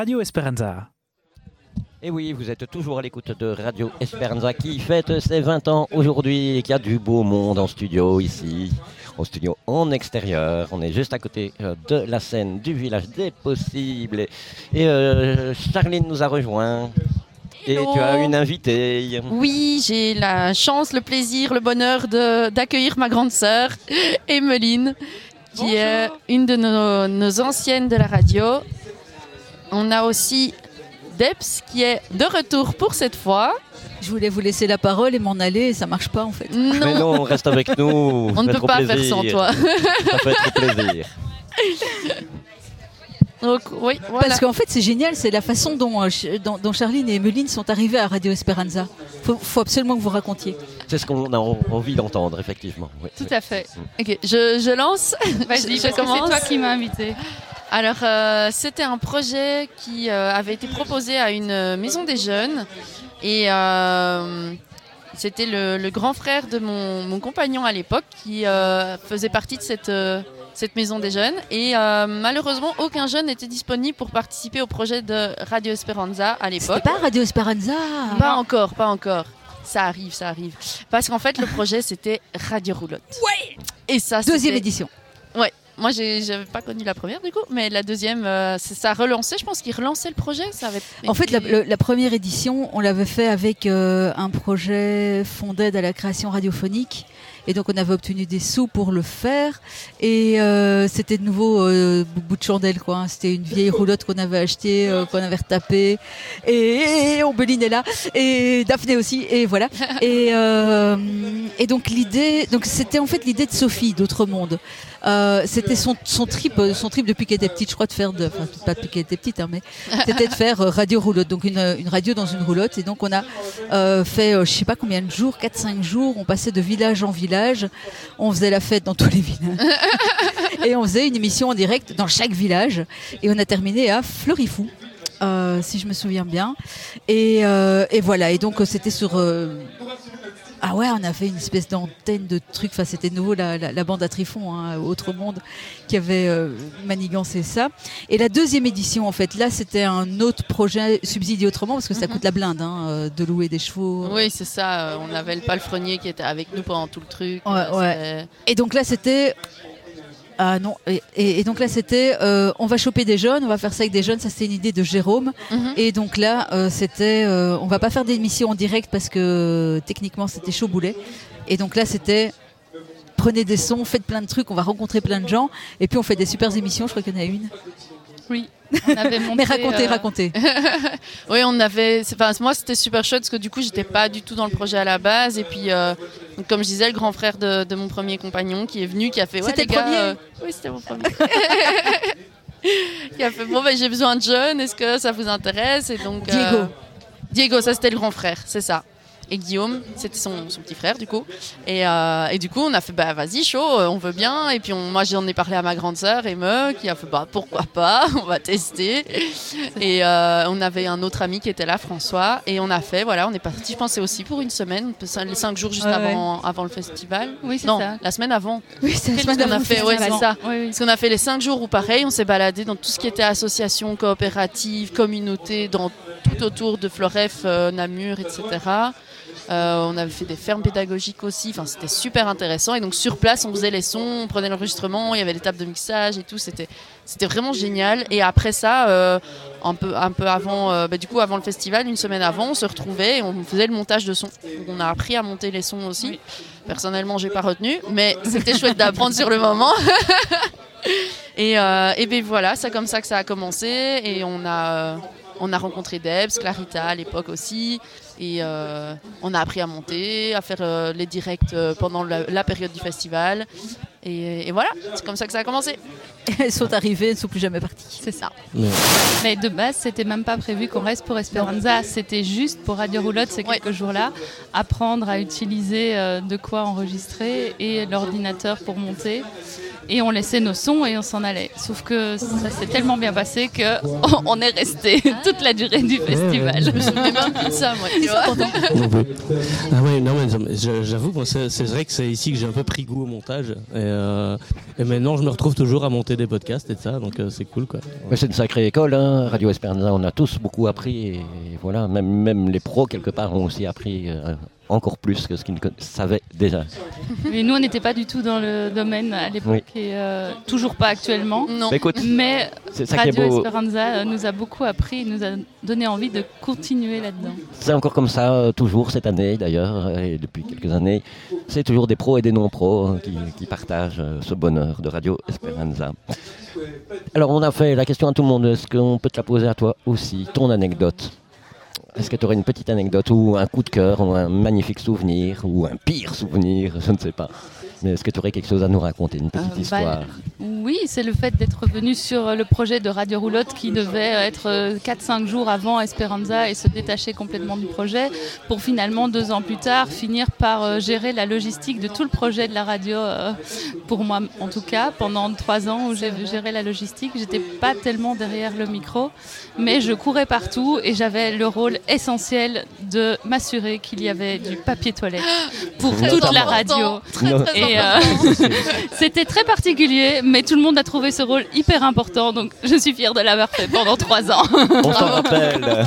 Speaker 4: Radio Esperanza.
Speaker 2: Et oui, vous êtes toujours à l'écoute de Radio Esperanza qui fête ses 20 ans aujourd'hui et qui a du beau monde en studio ici, au studio en extérieur. On est juste à côté de la scène du village des possibles. Et Charline nous a rejoint. Et tu as une invitée.
Speaker 7: Oui, j'ai la chance, le plaisir, le bonheur d'accueillir ma grande sœur, Emmeline, qui est une de nos anciennes de la radio. On a aussi Debs qui est de retour pour cette fois.
Speaker 1: Je voulais vous laisser la parole et m'en aller, et ça marche pas en fait.
Speaker 7: Non.
Speaker 2: Mais non, reste avec nous.
Speaker 7: On ne peut pas faire sans toi.
Speaker 2: Ça fait trop plaisir.
Speaker 7: Donc, oui, voilà.
Speaker 1: Parce qu'en fait, c'est génial, c'est la façon dont Charline et Emmeline sont arrivées à Radio Esperanza. Faut absolument que vous racontiez.
Speaker 2: C'est ce qu'on a envie d'entendre, effectivement. Oui,
Speaker 7: tout à fait. Ok, je lance.
Speaker 8: Vas-y, parce que c'est toi qui m'as invité.
Speaker 7: Alors, c'était un projet qui avait été proposé à une maison des jeunes. Et c'était le grand frère de mon compagnon à l'époque qui faisait partie de cette maison des jeunes. Et malheureusement, aucun jeune n'était disponible pour participer au projet de Radio Esperanza à l'époque.
Speaker 1: C'était pas Radio Esperanza?
Speaker 7: Pas encore. Ça arrive. Parce qu'en fait, le projet, c'était Radio Roulotte.
Speaker 1: Ouais.
Speaker 7: Et ça,
Speaker 1: deuxième édition.
Speaker 7: Ouais. Moi, j'avais pas connu la première, du coup, mais la deuxième, ça a relancé. Je pense qu'ils relançaient le projet.
Speaker 1: En fait, la première édition, on l'avait fait avec un projet fonds d'aide à la création radiophonique. Et donc, on avait obtenu des sous pour le faire. Et c'était de nouveau bout de chandelle, quoi. Hein. C'était une vieille roulotte qu'on avait achetée, qu'on avait retapée. Et Ombeline est là. Et Daphné aussi. Et voilà. Et donc, c'était en fait l'idée de Sophie, d'Autre Monde. C'était son trip depuis qu'elle était petite, je crois, pas depuis qu'elle était petite, hein, mais c'était de faire radio roulotte, donc une radio dans une roulotte. Et donc on a fait je sais pas combien de jours, 4-5 jours, on passait de village en village, on faisait la fête dans tous les villages et on faisait une émission en direct dans chaque village, et on a terminé à Fleurifou, si je me souviens bien, et voilà. Et donc c'était sur ah ouais, on avait une espèce d'antenne de trucs. Enfin, c'était de nouveau la bande à Trifon, hein, Autre Monde, qui avait manigancé ça. Et la deuxième édition, en fait, là, c'était un autre projet subsidié autrement, parce que ça coûte la blinde, hein, de louer des chevaux.
Speaker 7: Oui, c'est ça. On avait le palefrenier qui était avec nous pendant tout le truc.
Speaker 1: Ouais. Et donc là, c'était... Ah non, et donc là c'était on va choper des jeunes, on va faire ça avec des jeunes, ça c'était une idée de Jérôme. Et donc là c'était on va pas faire d'émission en direct parce que techniquement c'était chaud boulet. Et donc là c'était prenez des sons, faites plein de trucs, on va rencontrer plein de gens, et puis on fait des super émissions. Je crois qu'il y en a une.
Speaker 8: Oui, on avait monté,
Speaker 1: mais racontez.
Speaker 7: Oui, on avait. Moi, c'était super chouette parce que du coup, j'étais pas du tout dans le projet à la base. Et puis, donc, comme je disais, le grand frère de mon premier compagnon qui est venu, qui a fait. Ouais,
Speaker 1: c'était
Speaker 7: les
Speaker 1: le premier.
Speaker 7: gars, oui, c'était mon premier. Qui a fait bon, j'ai besoin de jeunes. Est-ce que ça vous intéresse? Et donc. Diego, ça c'était le grand frère, c'est ça. Et Guillaume, c'était son petit frère du coup. Et du coup, on a fait vas-y, chaud, on veut bien. Et puis moi, j'en ai parlé à ma grande sœur, Emme, qui a fait pourquoi pas, on va tester. Et on avait un autre ami qui était là, François. Et on a fait, voilà, on est parti, je pensais aussi pour une semaine, les 5 jours juste avant le festival.
Speaker 8: Oui, c'est
Speaker 7: non,
Speaker 8: ça.
Speaker 7: La semaine avant.
Speaker 1: Oui, c'est la semaine avant.
Speaker 7: C'est ça.
Speaker 8: Oui.
Speaker 7: Parce qu'on a fait les 5 jours où pareil, on s'est baladé dans tout ce qui était association, coopérative, communauté, tout autour de Floref, Namur, etc. On avait fait des fermes pédagogiques aussi, enfin, c'était super intéressant. Et donc sur place, on faisait les sons, on prenait l'enregistrement, il y avait les tables de mixage et tout, c'était vraiment génial. Et après ça, un peu avant, du coup avant le festival, une semaine avant, on se retrouvait et on faisait le montage de sons. Donc, on a appris à monter les sons aussi. Oui. Personnellement, j'ai pas retenu, mais c'était chouette d'apprendre sur le moment. Et ben voilà, c'est comme ça que ça a commencé. Et on a rencontré Debs, Clarita à l'époque aussi. Et on a appris à monter, à faire les directs pendant la période du festival. Et voilà, c'est comme ça que ça a commencé.
Speaker 1: Elles sont arrivées, elles ne sont plus jamais parties.
Speaker 7: C'est ça.
Speaker 8: Mais de base, c'était même pas prévu qu'on reste pour Esperanza. C'était juste pour Radio Roulotte ces quelques jours-là, apprendre à utiliser de quoi enregistrer et l'ordinateur pour monter. et on laissait nos sons et on s'en allait. Sauf que ça s'est tellement bien passé qu'on est resté toute la durée du festival.
Speaker 7: Je me souviens même plus de ça, moi. Tu vois.
Speaker 3: Ah ouais, non, mais j'avoue, moi, c'est vrai que c'est ici que j'ai un peu pris goût au montage. Et maintenant, je me retrouve toujours à monter des podcasts et ça, donc c'est cool, quoi.
Speaker 2: Mais c'est une sacrée école, hein. Radio Esperanza, on a tous beaucoup appris. Et voilà, même les pros, quelque part, ont aussi appris encore plus que ce qu'ils savaient déjà.
Speaker 8: Mais nous, on n'était pas du tout dans le domaine à l'époque et toujours pas actuellement.
Speaker 7: Non.
Speaker 2: Bah, écoute,
Speaker 8: mais
Speaker 2: c'est ça
Speaker 8: Radio
Speaker 2: qui est beau.
Speaker 8: Esperanza nous a beaucoup appris, nous a donné envie de continuer là-dedans.
Speaker 2: C'est encore comme ça, toujours cette année d'ailleurs, et depuis quelques années. C'est toujours des pros et des non-pros hein, qui partagent ce bonheur de Radio Esperanza. Alors on a fait la question à tout le monde, est-ce qu'on peut te la poser à toi aussi, ton anecdote? Est-ce que tu aurais une petite anecdote ou un coup de cœur ou un magnifique souvenir ou un pire souvenir, je ne sais pas. Mais est-ce que tu aurais quelque chose à nous raconter, une petite histoire?
Speaker 8: Oui, c'est le fait d'être venu sur le projet de Radio Roulotte qui devait être 4-5 jours avant Esperanza et se détacher complètement du projet pour finalement 2 ans plus tard finir par gérer la logistique de tout le projet de la radio, pour moi en tout cas, pendant 3 ans où j'ai géré la logistique. J'étais pas tellement derrière le micro, mais je courais partout et j'avais le rôle essentiel de m'assurer qu'il y avait du papier toilette pour toute la radio. Et c'était très particulier, mais tout le monde a trouvé ce rôle hyper important, donc je suis fière de l'avoir fait pendant 3 ans.
Speaker 2: On s'en rappelle.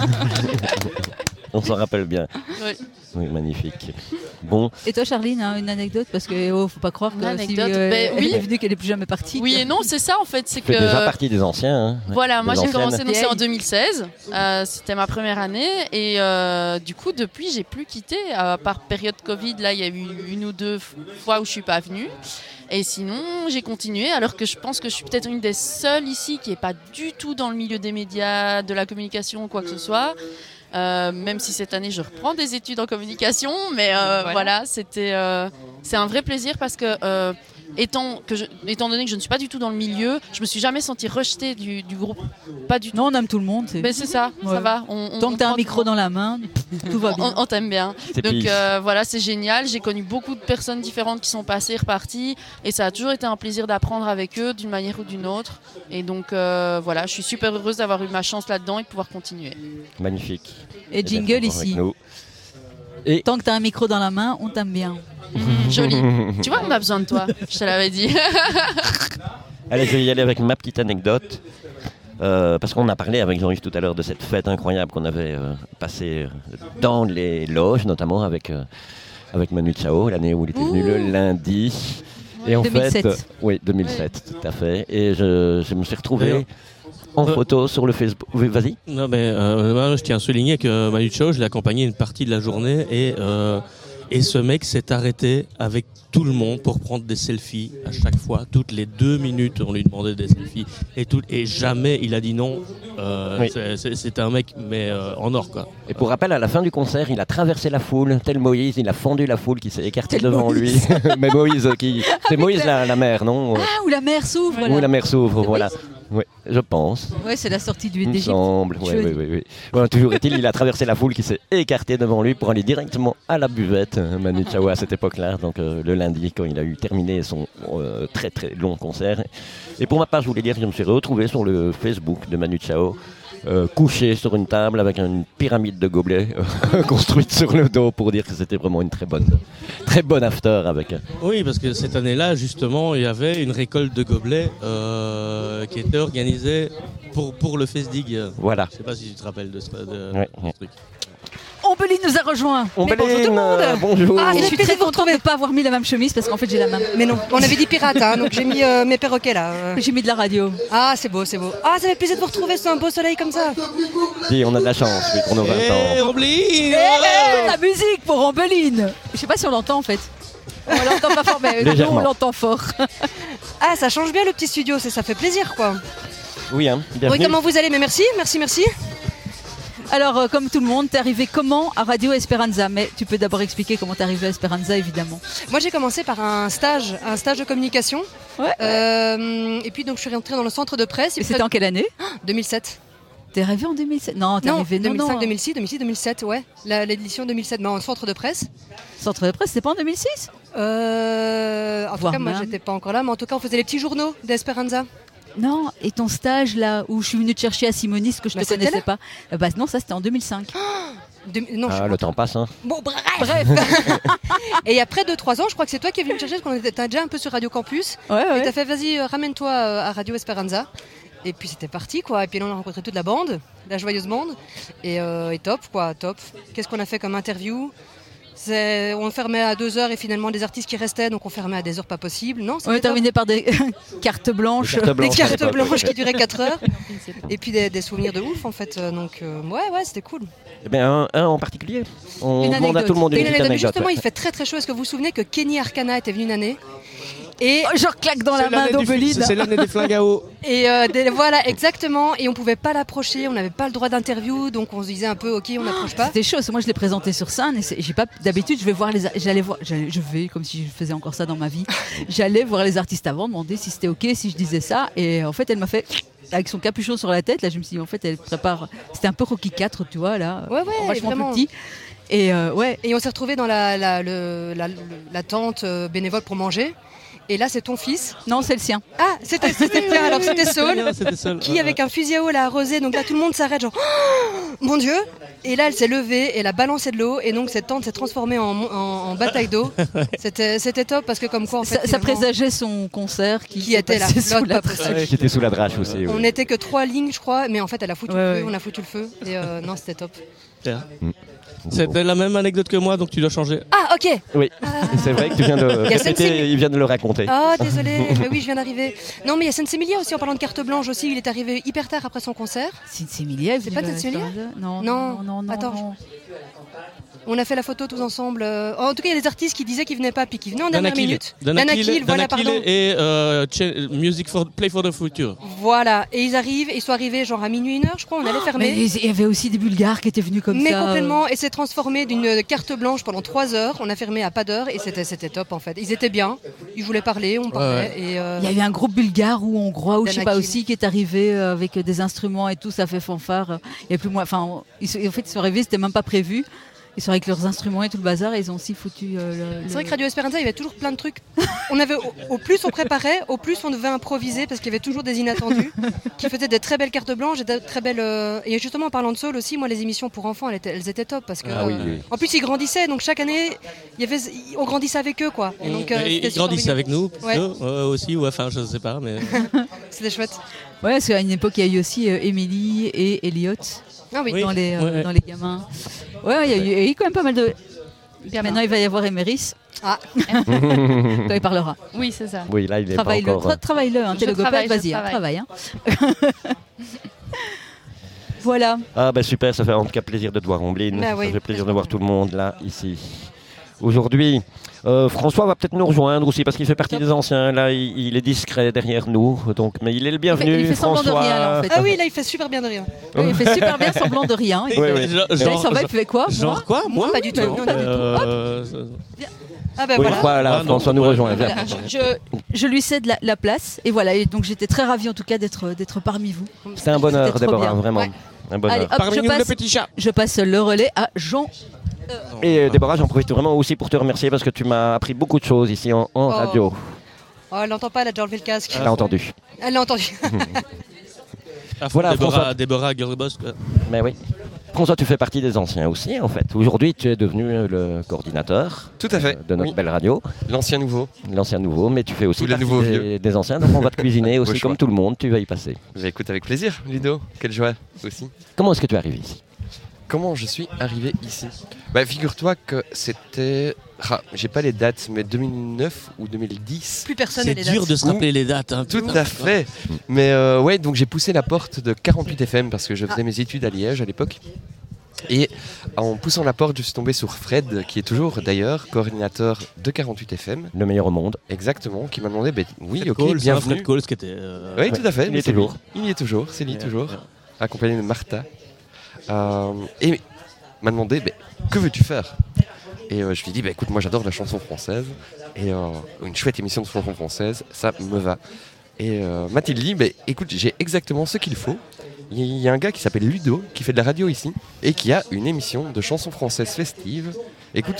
Speaker 2: On s'en rappelle bien.
Speaker 7: Oui.
Speaker 2: Oui, magnifique. Bon.
Speaker 1: Et toi, Charline, hein, une anecdote? Parce qu'il ne faut pas croire que si elle est venue, qu'elle n'est plus jamais partie.
Speaker 7: Oui et non, c'est ça en fait. C'est
Speaker 2: que déjà partie des anciens. Hein.
Speaker 7: Voilà, moi j'ai commencé
Speaker 1: donc,
Speaker 7: en 2016. C'était ma première année. Et du coup, depuis, j'ai plus quitté. Par période Covid, là, il y a eu 1 ou 2 fois où je ne suis pas venue. Et sinon, j'ai continué, alors que je pense que je suis peut-être une des seules ici qui n'est pas du tout dans le milieu des médias, de la communication ou quoi que ce soit. Même si cette année je reprends des études en communication, mais voilà, c'est un vrai plaisir parce que étant donné que je ne suis pas du tout dans le milieu, je me suis jamais sentie rejetée du groupe, pas du tout.
Speaker 1: Non, on aime tout le monde.
Speaker 7: Mais c'est ça, ça va.
Speaker 1: Tant que tu as un micro dans la main, tout va bien.
Speaker 7: On t'aime bien. Donc voilà, c'est génial. J'ai connu beaucoup de personnes différentes qui sont passées, reparties, et ça a toujours été un plaisir d'apprendre avec eux d'une manière ou d'une autre. Et donc voilà, je suis super heureuse d'avoir eu ma chance là-dedans et de pouvoir continuer.
Speaker 2: Magnifique.
Speaker 1: Et jingle ici. Et tant que tu as un micro dans la main, on t'aime bien.
Speaker 7: Joli. Tu vois, on a besoin de toi, je te l'avais dit.
Speaker 2: Allez, je vais y aller avec ma petite anecdote. Parce qu'on a parlé avec Jean-Yves tout à l'heure de cette fête incroyable qu'on avait passée dans les loges, notamment avec Manu Chao, l'année où il était venu le lundi. Et en
Speaker 1: 2007.
Speaker 2: fait, oui, 2007, tout à fait. Et je me suis retrouvé en photo sur le Facebook. Oui, vas-y.
Speaker 3: Non, mais je tiens à souligner que Manu Chao, je l'ai accompagné une partie de la journée et ce mec s'est arrêté avec tout le monde pour prendre des selfies à chaque fois. Toutes les 2 minutes, on lui demandait des selfies et jamais il a dit non.
Speaker 2: Oui.
Speaker 3: C'est un mec, mais en or, quoi.
Speaker 2: Et pour rappel, à la fin du concert, il a traversé la foule, tel Moïse, il a fendu la foule qui s'est écartée devant lui. Mais Moïse, c'est Moïse la mer, non?
Speaker 1: Ah, où la mer s'ouvre. Voilà.
Speaker 2: Où la mer s'ouvre, voilà. Oui, je pense.
Speaker 1: Oui, c'est la sortie
Speaker 2: Il me
Speaker 1: d'Égypte.
Speaker 2: semble. Oui. Bon, toujours est-il, il a traversé la foule qui s'est écartée devant lui pour aller directement à la buvette, Manu Chao, à cette époque-là, donc le lundi, quand il a eu terminé son très très long concert. Et pour ma part, je voulais dire que je me suis retrouvé sur le Facebook de Manu Chao, couché sur une table avec une pyramide de gobelets construite sur le dos pour dire que c'était vraiment une très bonne after avec.
Speaker 3: Oui, parce que cette année-là, justement, il y avait une récolte de gobelets qui était organisée pour le Fesdig.
Speaker 2: Voilà.
Speaker 3: Je sais pas si tu te rappelles de ce truc.
Speaker 1: Ombeline nous a rejoint.
Speaker 4: Bonjour tout le monde.
Speaker 2: Bonjour.
Speaker 1: Et je suis très contente de ne pas avoir mis la même chemise parce qu'en fait j'ai la même.
Speaker 4: Mais non, on avait dit pirate, hein, donc j'ai mis mes perroquets là.
Speaker 1: J'ai mis de la radio.
Speaker 4: Ah, c'est beau, c'est beau. Ah, ça fait plaisir de vous retrouver sous un beau soleil comme ça.
Speaker 2: Si, on a de la chance, oui, pour nos 20 ans.
Speaker 3: Ombeline,
Speaker 1: la musique pour Ombeline. Je sais pas si on l'entend en fait. On l'entend pas fort, mais nous on l'entend fort.
Speaker 4: Ah, ça change bien le petit studio, ça fait plaisir quoi.
Speaker 2: Oui, hein, bienvenue.
Speaker 4: Oui, comment vous allez? Mais merci.
Speaker 1: Alors, comme tout le monde, t'es arrivé comment à Radio Esperanza? Mais tu peux d'abord expliquer comment t'es arrivé à Esperanza, évidemment.
Speaker 4: Moi, j'ai commencé par un stage de communication.
Speaker 1: Ouais.
Speaker 4: Et puis, donc, je suis rentrée dans le centre de presse.
Speaker 1: Et c'était en quelle année?
Speaker 4: 2007.
Speaker 1: T'es arrivé en 2007? Non, t'es arrivé
Speaker 4: 2005, 2006, 2007, ouais. L'édition 2007, mais en centre de presse.
Speaker 1: Centre de presse, c'était pas en 2006?
Speaker 4: En tout
Speaker 1: Voire
Speaker 4: cas, moi,
Speaker 1: même.
Speaker 4: j'étais pas encore là, mais en tout cas, on faisait les petits journaux d'Esperanza.
Speaker 1: Non, et ton stage là où je suis venue te chercher à Simonis que je
Speaker 4: Bah,
Speaker 1: ne
Speaker 4: c'était
Speaker 1: connaissais
Speaker 4: là.
Speaker 1: pas. Bah non, ça c'était en 2005.
Speaker 4: Non, je suis
Speaker 2: Le temps passe, hein.
Speaker 4: Bon, bref. Et après 2-3 ans, je crois que c'est toi qui es venu me chercher, parce qu'on était déjà un peu sur Radio Campus.
Speaker 1: Ouais.
Speaker 4: Et t'as fait, vas-y, ramène-toi à Radio Esperanza. Et puis c'était parti, quoi. Et puis là, on a rencontré toute la bande, la joyeuse bande. Et top, quoi, top. Qu'est-ce qu'on a fait comme interview? On fermait à 2h et finalement des artistes qui restaient, donc on fermait à des heures pas possibles. Non,
Speaker 1: On est terminé par des cartes blanches.
Speaker 4: Des cartes blanches qui duraient 4 heures. Et puis des souvenirs de ouf, en fait. Donc, ouais, c'était cool.
Speaker 2: Eh bien, un en particulier. On
Speaker 4: Une
Speaker 2: demande à tout le monde une petite
Speaker 4: anecdote.
Speaker 2: anecdote.
Speaker 4: Justement,
Speaker 2: ouais.
Speaker 4: il fait très très chaud. Est-ce que vous vous souvenez que Kenny Arcana était venu une année et
Speaker 1: je claque dans la main d'Obeline.
Speaker 22: C'est l'année des flingues à eau.
Speaker 4: Et voilà, exactement. Et on pouvais pas l'approcher, on n'avait pas le droit d'interview, donc on se disait un peu, ok, on n'approche pas.
Speaker 1: C'était chaud. Moi, je l'ai présenté sur scène. Et j'ai pas d'habitude. Je vais comme si je faisais encore ça dans ma vie. J'allais voir les artistes avant, demander si c'était ok, si je disais ça. Et en fait, elle m'a fait avec son capuchon sur la tête. Là, je me suis dit, en fait, elle prépare. C'était un peu Rocky 4, tu vois, là,
Speaker 4: Ouais,
Speaker 1: vachement
Speaker 4: vraiment.
Speaker 1: plus petit. Et ouais.
Speaker 4: Et on s'est retrouvés dans la tente bénévole pour manger. Et là, c'est ton fils.
Speaker 1: Non, c'est le sien.
Speaker 4: Ah, c'était bien. Alors, c'était Saul,
Speaker 22: C'était Saul.
Speaker 4: qui, avec un fusil à eau, l'a arrosé. Donc là, tout le monde s'arrête, genre, oh, mon Dieu. Et là, elle s'est levée, elle a balancé de l'eau. Et donc, cette tente s'est transformée en bataille d'eau. C'était top parce que, comme quoi, en fait.
Speaker 1: Ça présageait son concert qui
Speaker 4: était la
Speaker 1: passé sous
Speaker 4: flotte,
Speaker 1: la
Speaker 4: pas
Speaker 1: drache.
Speaker 4: possible.
Speaker 2: Qui était sous la drache aussi. oui.
Speaker 4: On n'était que 3 lignes, je crois. Mais en fait, elle a foutu le feu.
Speaker 1: Ouais.
Speaker 4: On a foutu le feu. Et non, c'était top.
Speaker 3: C'était la même anecdote que moi, donc tu dois changer.
Speaker 4: Ah, ok.
Speaker 2: Oui, c'est vrai que tu viens de
Speaker 4: Il y a
Speaker 2: répéter,
Speaker 4: Sensei.
Speaker 2: il vient de le raconter.
Speaker 4: Ah, désolé, mais oui, je viens d'arriver. Non, mais il y a Sensemilia aussi, en parlant de carte blanche aussi, il est arrivé hyper tard après son concert.
Speaker 1: Sensemilia,
Speaker 4: c'est pas Sensemilia?
Speaker 1: Non.
Speaker 4: Attends. On a fait la photo tous ensemble. En tout cas, il y a des artistes qui disaient qu'ils venaient pas, puis qui venaient en dernière minute.
Speaker 3: Danakil,
Speaker 4: voilà, pardon.
Speaker 3: et Music for Play for the Future.
Speaker 4: Voilà, et ils sont arrivés genre à minuit, 1h, je crois, on allait fermer.
Speaker 1: Mais il y avait aussi des Bulgares qui étaient venus comme
Speaker 4: Mais
Speaker 1: ça.
Speaker 4: complètement, et c'est transformé d'une carte blanche pendant 3 heures. On a fermé à pas d'heure et c'était top en fait. Ils étaient bien, ils voulaient parler, on parlait.
Speaker 3: Ouais.
Speaker 4: Et,
Speaker 1: Il y avait un groupe bulgare ou hongrois ou je sais pas
Speaker 4: Danakil.
Speaker 1: aussi qui est arrivé avec des instruments et tout, ça fait fanfare. Il y a plus moins, enfin, en fait, ils sont arrivés, c'était même pas prévu. Ils sont avec leurs instruments et tout le bazar et ils ont aussi foutu.
Speaker 4: C'est vrai que Radio Esperanza, il y avait toujours plein de trucs. On avait, au plus on préparait, au plus on devait improviser parce qu'il y avait toujours des inattendus qui faisaient des très belles cartes blanches et des très belles. Et justement en parlant de Saul aussi, moi les émissions pour enfants, elles étaient top parce que.
Speaker 2: Ah oui.
Speaker 4: En plus ils grandissaient, donc chaque année, on grandissait avec eux quoi. Et donc,
Speaker 3: Et
Speaker 4: c'était
Speaker 3: ils
Speaker 4: super
Speaker 3: grandissent
Speaker 4: mignon.
Speaker 3: avec nous,
Speaker 4: Ouais.
Speaker 3: aussi, ou enfin, je sais pas, mais.
Speaker 4: C'était chouette.
Speaker 1: Ouais, parce qu'à une époque, il y a eu aussi Émilie et Elliot
Speaker 4: Ah oui.
Speaker 1: dans les gamins. Ouais, il y a eu quand même pas mal de. Maintenant, il va y avoir Emeris.
Speaker 4: Ah.
Speaker 1: Quand il parlera.
Speaker 8: Oui, c'est ça.
Speaker 2: Oui, là, il est pas
Speaker 1: Travaille-le,
Speaker 2: encore.
Speaker 1: travaille-le, hein, t'es
Speaker 8: Je
Speaker 1: logopède,
Speaker 8: travaille, je
Speaker 1: vas-y, hein,
Speaker 8: travaille.
Speaker 1: travaille. Voilà.
Speaker 2: Ah ben super, ça fait en tout cas plaisir de te voir, Ombline.
Speaker 4: Bah
Speaker 2: Ça
Speaker 4: oui,
Speaker 2: fait plaisir de voir tout le monde là, ici. Aujourd'hui, François va peut-être nous rejoindre aussi parce qu'il fait partie des anciens. Là, il est discret derrière nous, donc, mais il est le bienvenu.
Speaker 1: Il fait semblant de
Speaker 2: François.
Speaker 1: rien, là, en fait.
Speaker 4: Ah oui, là il fait super bien de rire.
Speaker 1: Ouais, il fait super bien semblant de rien.
Speaker 2: Oui, oui.
Speaker 1: Il s'en va, il fait quoi
Speaker 3: Genre quoi, moi
Speaker 4: Pas du tout. Non, pas du tout. Ah ben
Speaker 2: Oui,
Speaker 4: voilà.
Speaker 2: voilà, François nous rejoint. Viens.
Speaker 1: Voilà, je lui cède la place et voilà. Et donc j'étais très ravie en tout cas d'être parmi vous.
Speaker 2: C'est un bonheur,
Speaker 1: C'était trop
Speaker 2: Déborah,
Speaker 1: bien.
Speaker 2: vraiment.
Speaker 1: Ouais.
Speaker 2: Un bonheur.
Speaker 1: Allez, hop, je passe le relais à Jean.
Speaker 2: Et Déborah, j'en profite vraiment aussi pour te remercier parce que tu m'as appris beaucoup de choses ici en radio.
Speaker 4: Oh, elle l'entend pas, elle a déjà enlevé le casque.
Speaker 2: Elle l'a entendu.
Speaker 4: Elle l'a entendu.
Speaker 2: Voilà, François.
Speaker 3: Déborah Girlboss, quoi.
Speaker 2: Mais oui. François, tu fais partie des anciens aussi, en fait. Aujourd'hui, tu es devenu le coordinateur
Speaker 22: Tout à fait.
Speaker 2: de notre
Speaker 22: Oui.
Speaker 2: belle radio.
Speaker 22: L'ancien nouveau.
Speaker 2: L'ancien nouveau, mais tu fais aussi
Speaker 22: Ou le
Speaker 2: partie
Speaker 22: nouveau vieux.
Speaker 2: des anciens. Donc on va te cuisiner
Speaker 22: Au
Speaker 2: aussi
Speaker 22: choix.
Speaker 2: comme tout le monde, tu vas y passer.
Speaker 22: Bah, écoute, avec plaisir, Ludo. Quelle joie aussi.
Speaker 2: Comment est-ce que tu arrives ici?
Speaker 22: Comment je suis arrivé ici? Bah, figure-toi que c'était. J'ai pas les dates, mais 2009 ou 2010.
Speaker 4: Plus personne n'a
Speaker 3: C'est
Speaker 4: les dates.
Speaker 3: dur de se rappeler les dates. Hein,
Speaker 22: Tout à fait. Mais ouais, donc j'ai poussé la porte de 48 FM parce que je faisais mes études à Liège à l'époque. Et en poussant la porte, je suis tombé sur Fred, qui est toujours d'ailleurs coordinateur de 48 FM.
Speaker 2: Le meilleur au monde.
Speaker 22: Exactement, qui m'a demandé, oui,
Speaker 3: Fred
Speaker 22: ok,
Speaker 3: Coles,
Speaker 22: bienvenue.
Speaker 3: Fred Coles qui était.
Speaker 22: Oui, tout à fait.
Speaker 2: Il
Speaker 22: mais
Speaker 2: est
Speaker 22: c'est
Speaker 2: toujours.
Speaker 22: lui. Il y est toujours, c'est lui
Speaker 3: Ouais,
Speaker 22: toujours.
Speaker 3: ouais.
Speaker 22: Accompagné de Martha. Et m'a demandé, que veux-tu faire? Et je lui ai dit, écoute, moi j'adore la chanson française. Et une chouette émission de chanson française, ça me va. Et m'a-t-il dit, écoute, j'ai exactement ce qu'il faut. Il y a un gars qui s'appelle Ludo, qui fait de la radio ici, et qui a une émission de chansons françaises festives. Écoute,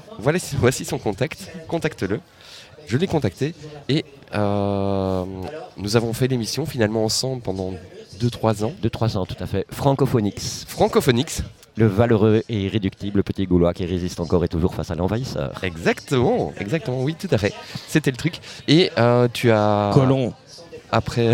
Speaker 22: voici son contact, contacte-le. Je l'ai contacté et nous avons fait l'émission finalement ensemble pendant 2-3 ans.
Speaker 2: 2-3 ans, tout à fait. Francophonix.
Speaker 22: Francophonix.
Speaker 2: Le valeureux et irréductible petit Gaulois qui résiste encore et toujours face à l'envahisseur.
Speaker 22: Exactement, oui, tout à fait. C'était le truc. Et tu as...
Speaker 3: Colon.
Speaker 22: Après...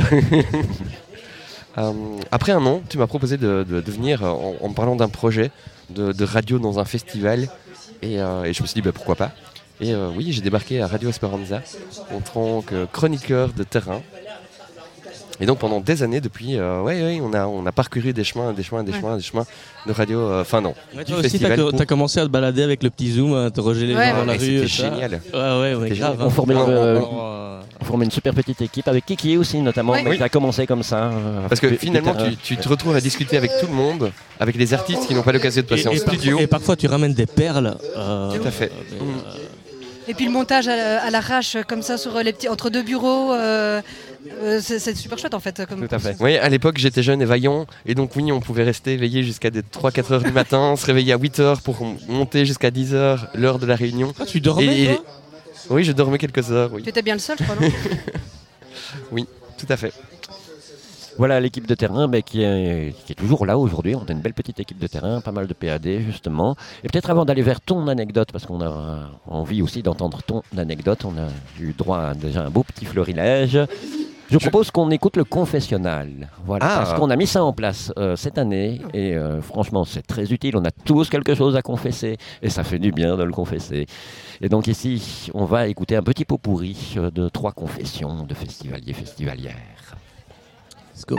Speaker 22: après un an, tu m'as proposé de venir en me parlant d'un projet de radio dans un festival. Et je me suis dit, pourquoi pas. Et oui, j'ai débarqué à Radio Esperanza en tant que chroniqueur de terrain. Et donc pendant des années depuis, on a parcouru des chemins de radio,
Speaker 3: du festival. Toi aussi, t'as commencé à te balader avec le petit zoom, à interroger les gens dans la rue.
Speaker 22: C'était génial.
Speaker 3: Ouais, grave.
Speaker 2: On formait une super petite équipe avec Kiki aussi notamment.
Speaker 22: Oui.
Speaker 2: Ça a commencé comme ça.
Speaker 22: Parce que finalement, tu te retrouves à discuter avec tout le monde, avec des artistes qui n'ont pas l'occasion de passer en studio.
Speaker 3: Et parfois, tu ramènes des perles.
Speaker 22: Tout à fait.
Speaker 4: Et puis le montage à l'arrache, comme ça, sur les petits, entre deux bureaux, c'est super chouette en fait.
Speaker 22: Tout à fait. Oui, à l'époque, j'étais jeune et vaillant, et donc oui, on pouvait rester éveillé jusqu'à 3-4 heures du matin, se réveiller à 8 heures pour monter jusqu'à 10 heures, l'heure de la réunion.
Speaker 3: Ah, tu dormais, toi ?
Speaker 22: Oui, je dormais quelques heures, oui.
Speaker 4: Tu étais bien le seul, je crois, non ?
Speaker 22: Oui, tout à fait.
Speaker 2: Voilà l'équipe de terrain qui est toujours là aujourd'hui. On a une belle petite équipe de terrain, pas mal de PAD justement. Et peut-être avant d'aller vers ton anecdote, parce qu'on a envie aussi d'entendre ton anecdote, on a eu droit à déjà un beau petit florilège. Je propose qu'on écoute le confessionnal. Voilà, parce qu'on a mis ça en place cette année et franchement c'est très utile. On a tous quelque chose à confesser et ça fait du bien de le confesser. Et donc ici, on va écouter un petit pot pourri de 3 confessions de festivaliers, festivalières.
Speaker 3: Let's go.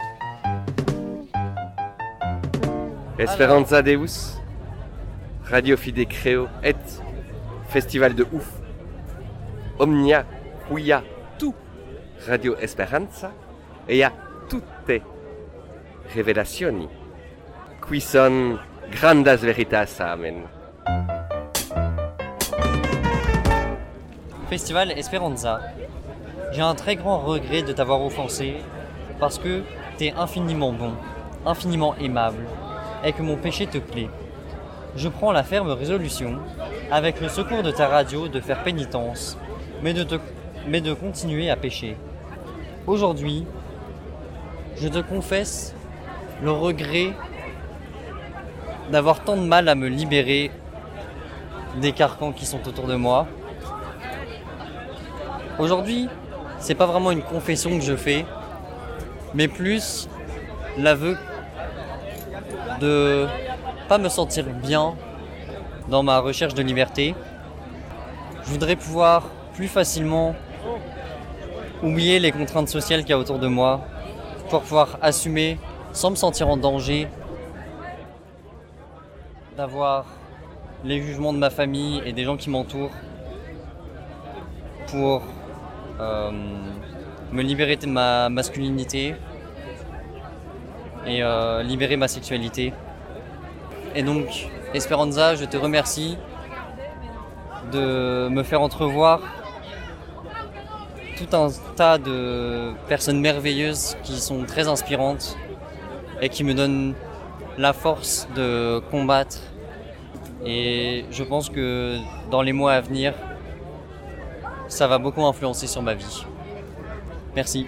Speaker 15: Esperanza Deus, Radio Fide Creo et Festival de ouf. Omnia, huia, tout. Radio Esperanza e a tutte revelazioni. Qui son grandas veritas, amen.
Speaker 9: Festival Esperanza. J'ai un très grand regret de t'avoir offensé parce que t'es infiniment bon, infiniment aimable et que mon péché te plaît. Je prends la ferme résolution, avec le secours de ta radio, de faire pénitence, mais de continuer à pécher. Aujourd'hui, je te confesse le regret d'avoir tant de mal à me libérer des carcans qui sont autour de moi. Aujourd'hui, c'est pas vraiment une confession que je fais, mais plus l'aveu de pas me sentir bien dans ma recherche de liberté. Je voudrais pouvoir plus facilement oublier les contraintes sociales qu'il y a autour de moi pour pouvoir assumer sans me sentir en danger d'avoir les jugements de ma famille et des gens qui m'entourent pour me libérer de ma masculinité et libérer ma sexualité. Et donc, Esperanza, je te remercie de me faire entrevoir tout un tas de personnes merveilleuses qui sont très inspirantes et qui me donnent la force de combattre. Et je pense que dans les mois à venir, ça va beaucoup influencer sur ma vie. Merci.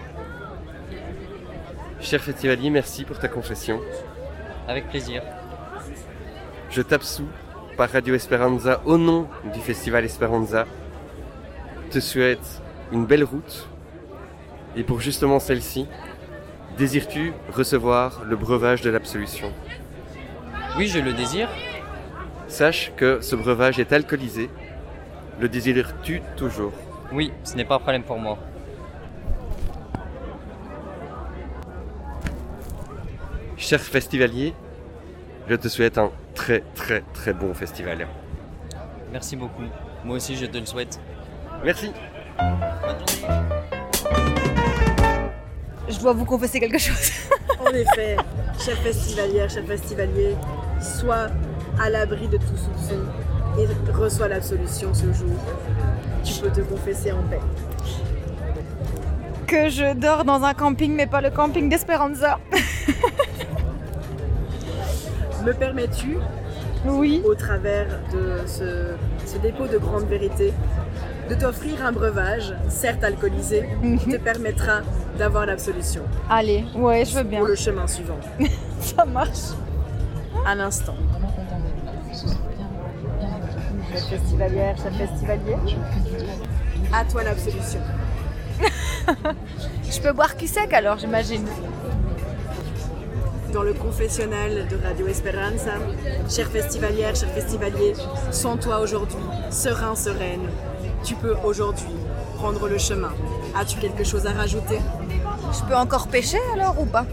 Speaker 15: Cher festivalier, merci pour ta confession.
Speaker 9: Avec plaisir.
Speaker 15: Je t'absous par Radio Esperanza au nom du Festival Esperanza. Te souhaite une belle route. Et pour justement celle-ci, désires-tu recevoir le breuvage de l'absolution ?
Speaker 9: Oui, je le désire.
Speaker 15: Sache que ce breuvage est alcoolisé. Le désires-tu toujours ?
Speaker 9: Oui, ce n'est pas un problème pour moi.
Speaker 15: Cher festivalier, je te souhaite un très très très bon festival.
Speaker 9: Merci beaucoup. Moi aussi, je te le souhaite.
Speaker 15: Merci.
Speaker 9: Bonne journée.
Speaker 10: Je dois vous confesser quelque chose.
Speaker 12: En effet, chef festivalière, chef festivalier, sois à l'abri de tout soupçon et reçois l'absolution ce jour. Tu peux te confesser en paix.
Speaker 10: Que je dors dans un camping, mais pas le camping d'Esperanza.
Speaker 12: Me permets-tu au travers de ce dépôt de grande vérité, de t'offrir un breuvage, certes alcoolisé, qui te permettra d'avoir l'absolution.
Speaker 10: Allez, ouais, je veux bien.
Speaker 12: Pour le chemin suivant.
Speaker 10: Ça marche.
Speaker 12: À l'instant. Chef festivalière, chef festivalier. À toi l'absolution.
Speaker 10: Je peux boire cul sec alors, j'imagine.
Speaker 12: Dans le confessionnal de Radio Esperanza, chère festivalière, cher festivalier, sens-toi aujourd'hui serein, sereine. Tu peux aujourd'hui prendre le chemin. As-tu quelque chose à rajouter?
Speaker 10: Je peux encore pêcher alors ou pas?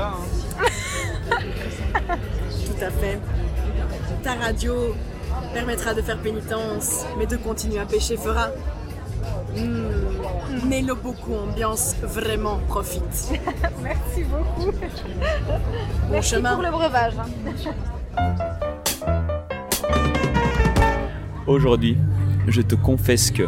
Speaker 12: Tout à fait. Ta radio permettra de faire pénitence, mais de continuer à pêcher fera. Mais le beaucoup ambiance vraiment profite.
Speaker 10: Merci beaucoup.
Speaker 12: Bon
Speaker 10: Merci
Speaker 12: chemin.
Speaker 10: pour le breuvage.
Speaker 11: Aujourd'hui, je te confesse que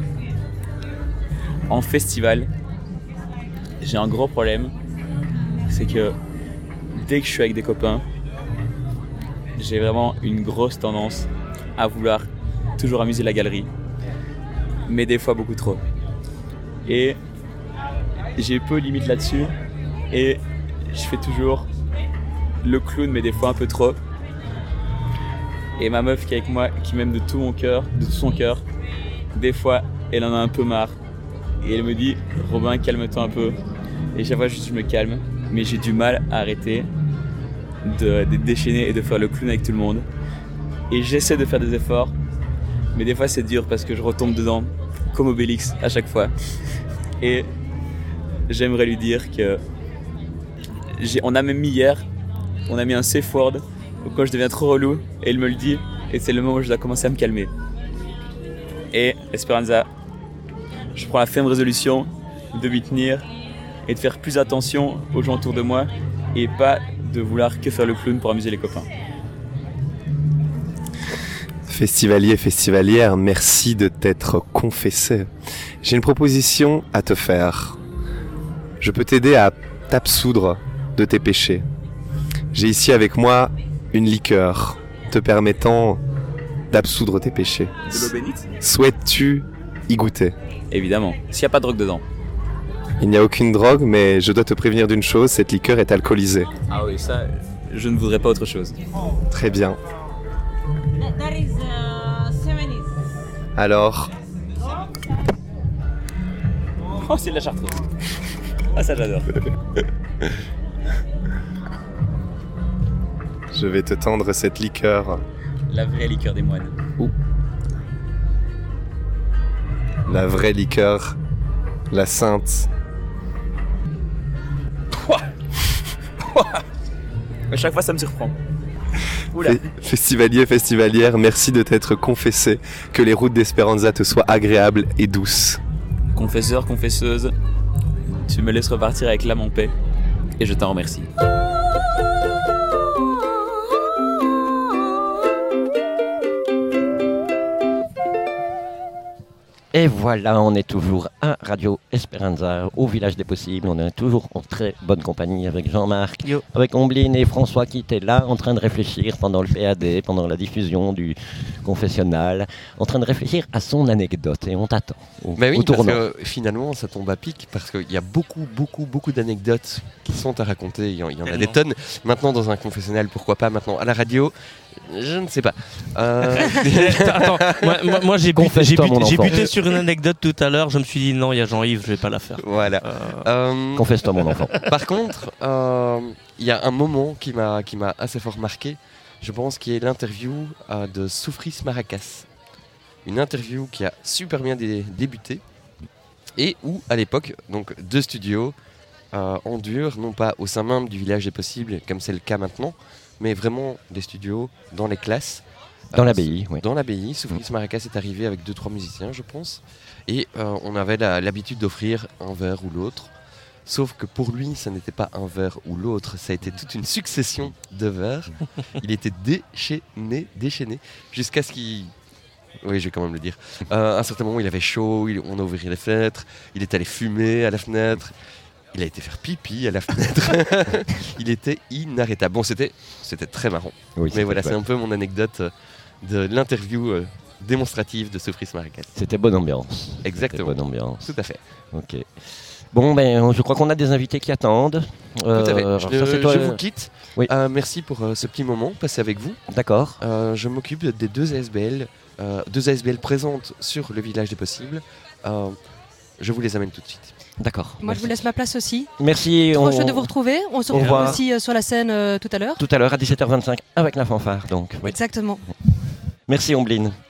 Speaker 11: en festival, j'ai un gros problème. C'est que dès que je suis avec des copains, j'ai vraiment une grosse tendance à vouloir toujours amuser la galerie, mais des fois beaucoup trop. Et j'ai peu de limites là-dessus, et je fais toujours le clown, mais des fois un peu trop. Et ma meuf qui est avec moi, qui m'aime de tout mon cœur, de tout son cœur, des fois elle en a un peu marre. Et elle me dit, Robin, calme-toi un peu. Et chaque fois je me calme, mais j'ai du mal à arrêter de déchaîner et de faire le clown avec tout le monde. Et j'essaie de faire des efforts, mais des fois c'est dur parce que je retombe dedans comme Obélix à chaque fois. Et j'aimerais lui dire que on a même mis hier, on a mis un safe word quand je deviens trop relou, et elle me le dit, et c'est le moment où je dois commencer à me calmer. Et Esperanza, je prends la ferme résolution de m'y tenir et de faire plus attention aux gens autour de moi et pas de vouloir que faire le clown pour amuser les copains.
Speaker 24: Festivalier, festivalière, merci de t'être confessé. J'ai une proposition à te faire. Je peux t'aider à t'absoudre de tes péchés. J'ai ici avec moi une liqueur te permettant d'absoudre tes péchés.
Speaker 11: De l'eau bénite ?
Speaker 24: Souhaites-tu y goûter ?
Speaker 11: Évidemment, s'il n'y a pas de drogue dedans.
Speaker 24: Il n'y a aucune drogue, mais je dois te prévenir d'une chose, cette liqueur est alcoolisée.
Speaker 11: Ah oui, ça, je ne voudrais pas autre chose.
Speaker 24: Très bien. Alors,
Speaker 11: oh, c'est de la chartreuse. Ah, ça j'adore.
Speaker 24: je vais te tendre cette liqueur.
Speaker 11: La vraie liqueur des moines.
Speaker 24: La vraie liqueur, la sainte.
Speaker 11: À chaque fois ça me surprend. Oula.
Speaker 24: Festivalier, festivalière, merci de t'être confessé. Que les routes d'Esperanza te soient agréables et douces.
Speaker 11: Confesseur, confesseuse, tu me laisses repartir avec l'âme en paix, et je t'en remercie.
Speaker 2: Et voilà, on est toujours à Radio Esperanza, au Village des Possibles. On est toujours en très bonne compagnie avec Jean-Marc, avec Ombline et François qui étaient là en train de réfléchir pendant le PAD, pendant la diffusion du confessionnal, en train de réfléchir à son anecdote. Et on t'attend au
Speaker 22: oui,
Speaker 2: tournant.
Speaker 22: parce que finalement, ça tombe à pic parce qu'il y a beaucoup d'anecdotes qui sont à raconter. Il y en a des tonnes. Maintenant, dans un confessionnal, pourquoi pas. Maintenant, à la radio, je ne sais pas.
Speaker 3: Attends, moi j'ai buté sur une anecdote tout à l'heure. Je me suis dit non, il y a Jean-Yves, je vais pas la faire.
Speaker 22: Voilà.
Speaker 2: Confesse-toi, mon enfant.
Speaker 22: Par contre, il y a un moment qui m'a assez fort marqué, je pense, qui est l'interview de Soufris Maracas. Une interview qui a super bien débuté et où, à l'époque, donc deux studios en dur, non pas au sein même du Village des Possibles, comme c'est le cas maintenant, mais vraiment des studios dans les classes.
Speaker 2: Dans l'abbaye, oui.
Speaker 22: Dans l'abbaye, Soufris Maracas est arrivé avec 2-3 musiciens, je pense. Et on avait l'habitude d'offrir un verre ou l'autre. Sauf que pour lui, ça n'était pas un verre ou l'autre, ça a été toute une succession de verres. Il était déchaîné, jusqu'à ce qu'il... Oui, je vais quand même le dire. À un certain moment, il avait chaud, on a ouvert les fenêtres, il est allé fumer à la fenêtre. il a été faire pipi à la fenêtre. Il était inarrêtable. Bon, c'était très marrant.
Speaker 2: Oui,
Speaker 22: mais voilà, c'est un peu mon anecdote de l'interview démonstrative de Sophie Smaragad.
Speaker 2: C'était bonne ambiance.
Speaker 22: Exactement.
Speaker 2: C'était bonne ambiance.
Speaker 22: Tout à fait.
Speaker 2: Ok. Bon, ben, je crois qu'on a des invités qui attendent.
Speaker 22: Tout à fait.
Speaker 2: Je
Speaker 22: vous quitte.
Speaker 2: Oui.
Speaker 22: Merci pour ce petit moment passé avec vous.
Speaker 2: D'accord.
Speaker 22: Je m'occupe des deux ASBL présentes sur le village des possibles. Je vous les amène tout de suite.
Speaker 2: D'accord.
Speaker 4: Moi, je vous laisse ma place aussi.
Speaker 2: Merci.
Speaker 4: Trop chouette de vous retrouver. On se retrouve aussi sur la scène tout à l'heure.
Speaker 2: Tout à l'heure à 17h25 avec la fanfare. Donc, oui.
Speaker 4: Exactement.
Speaker 2: Merci Ombline.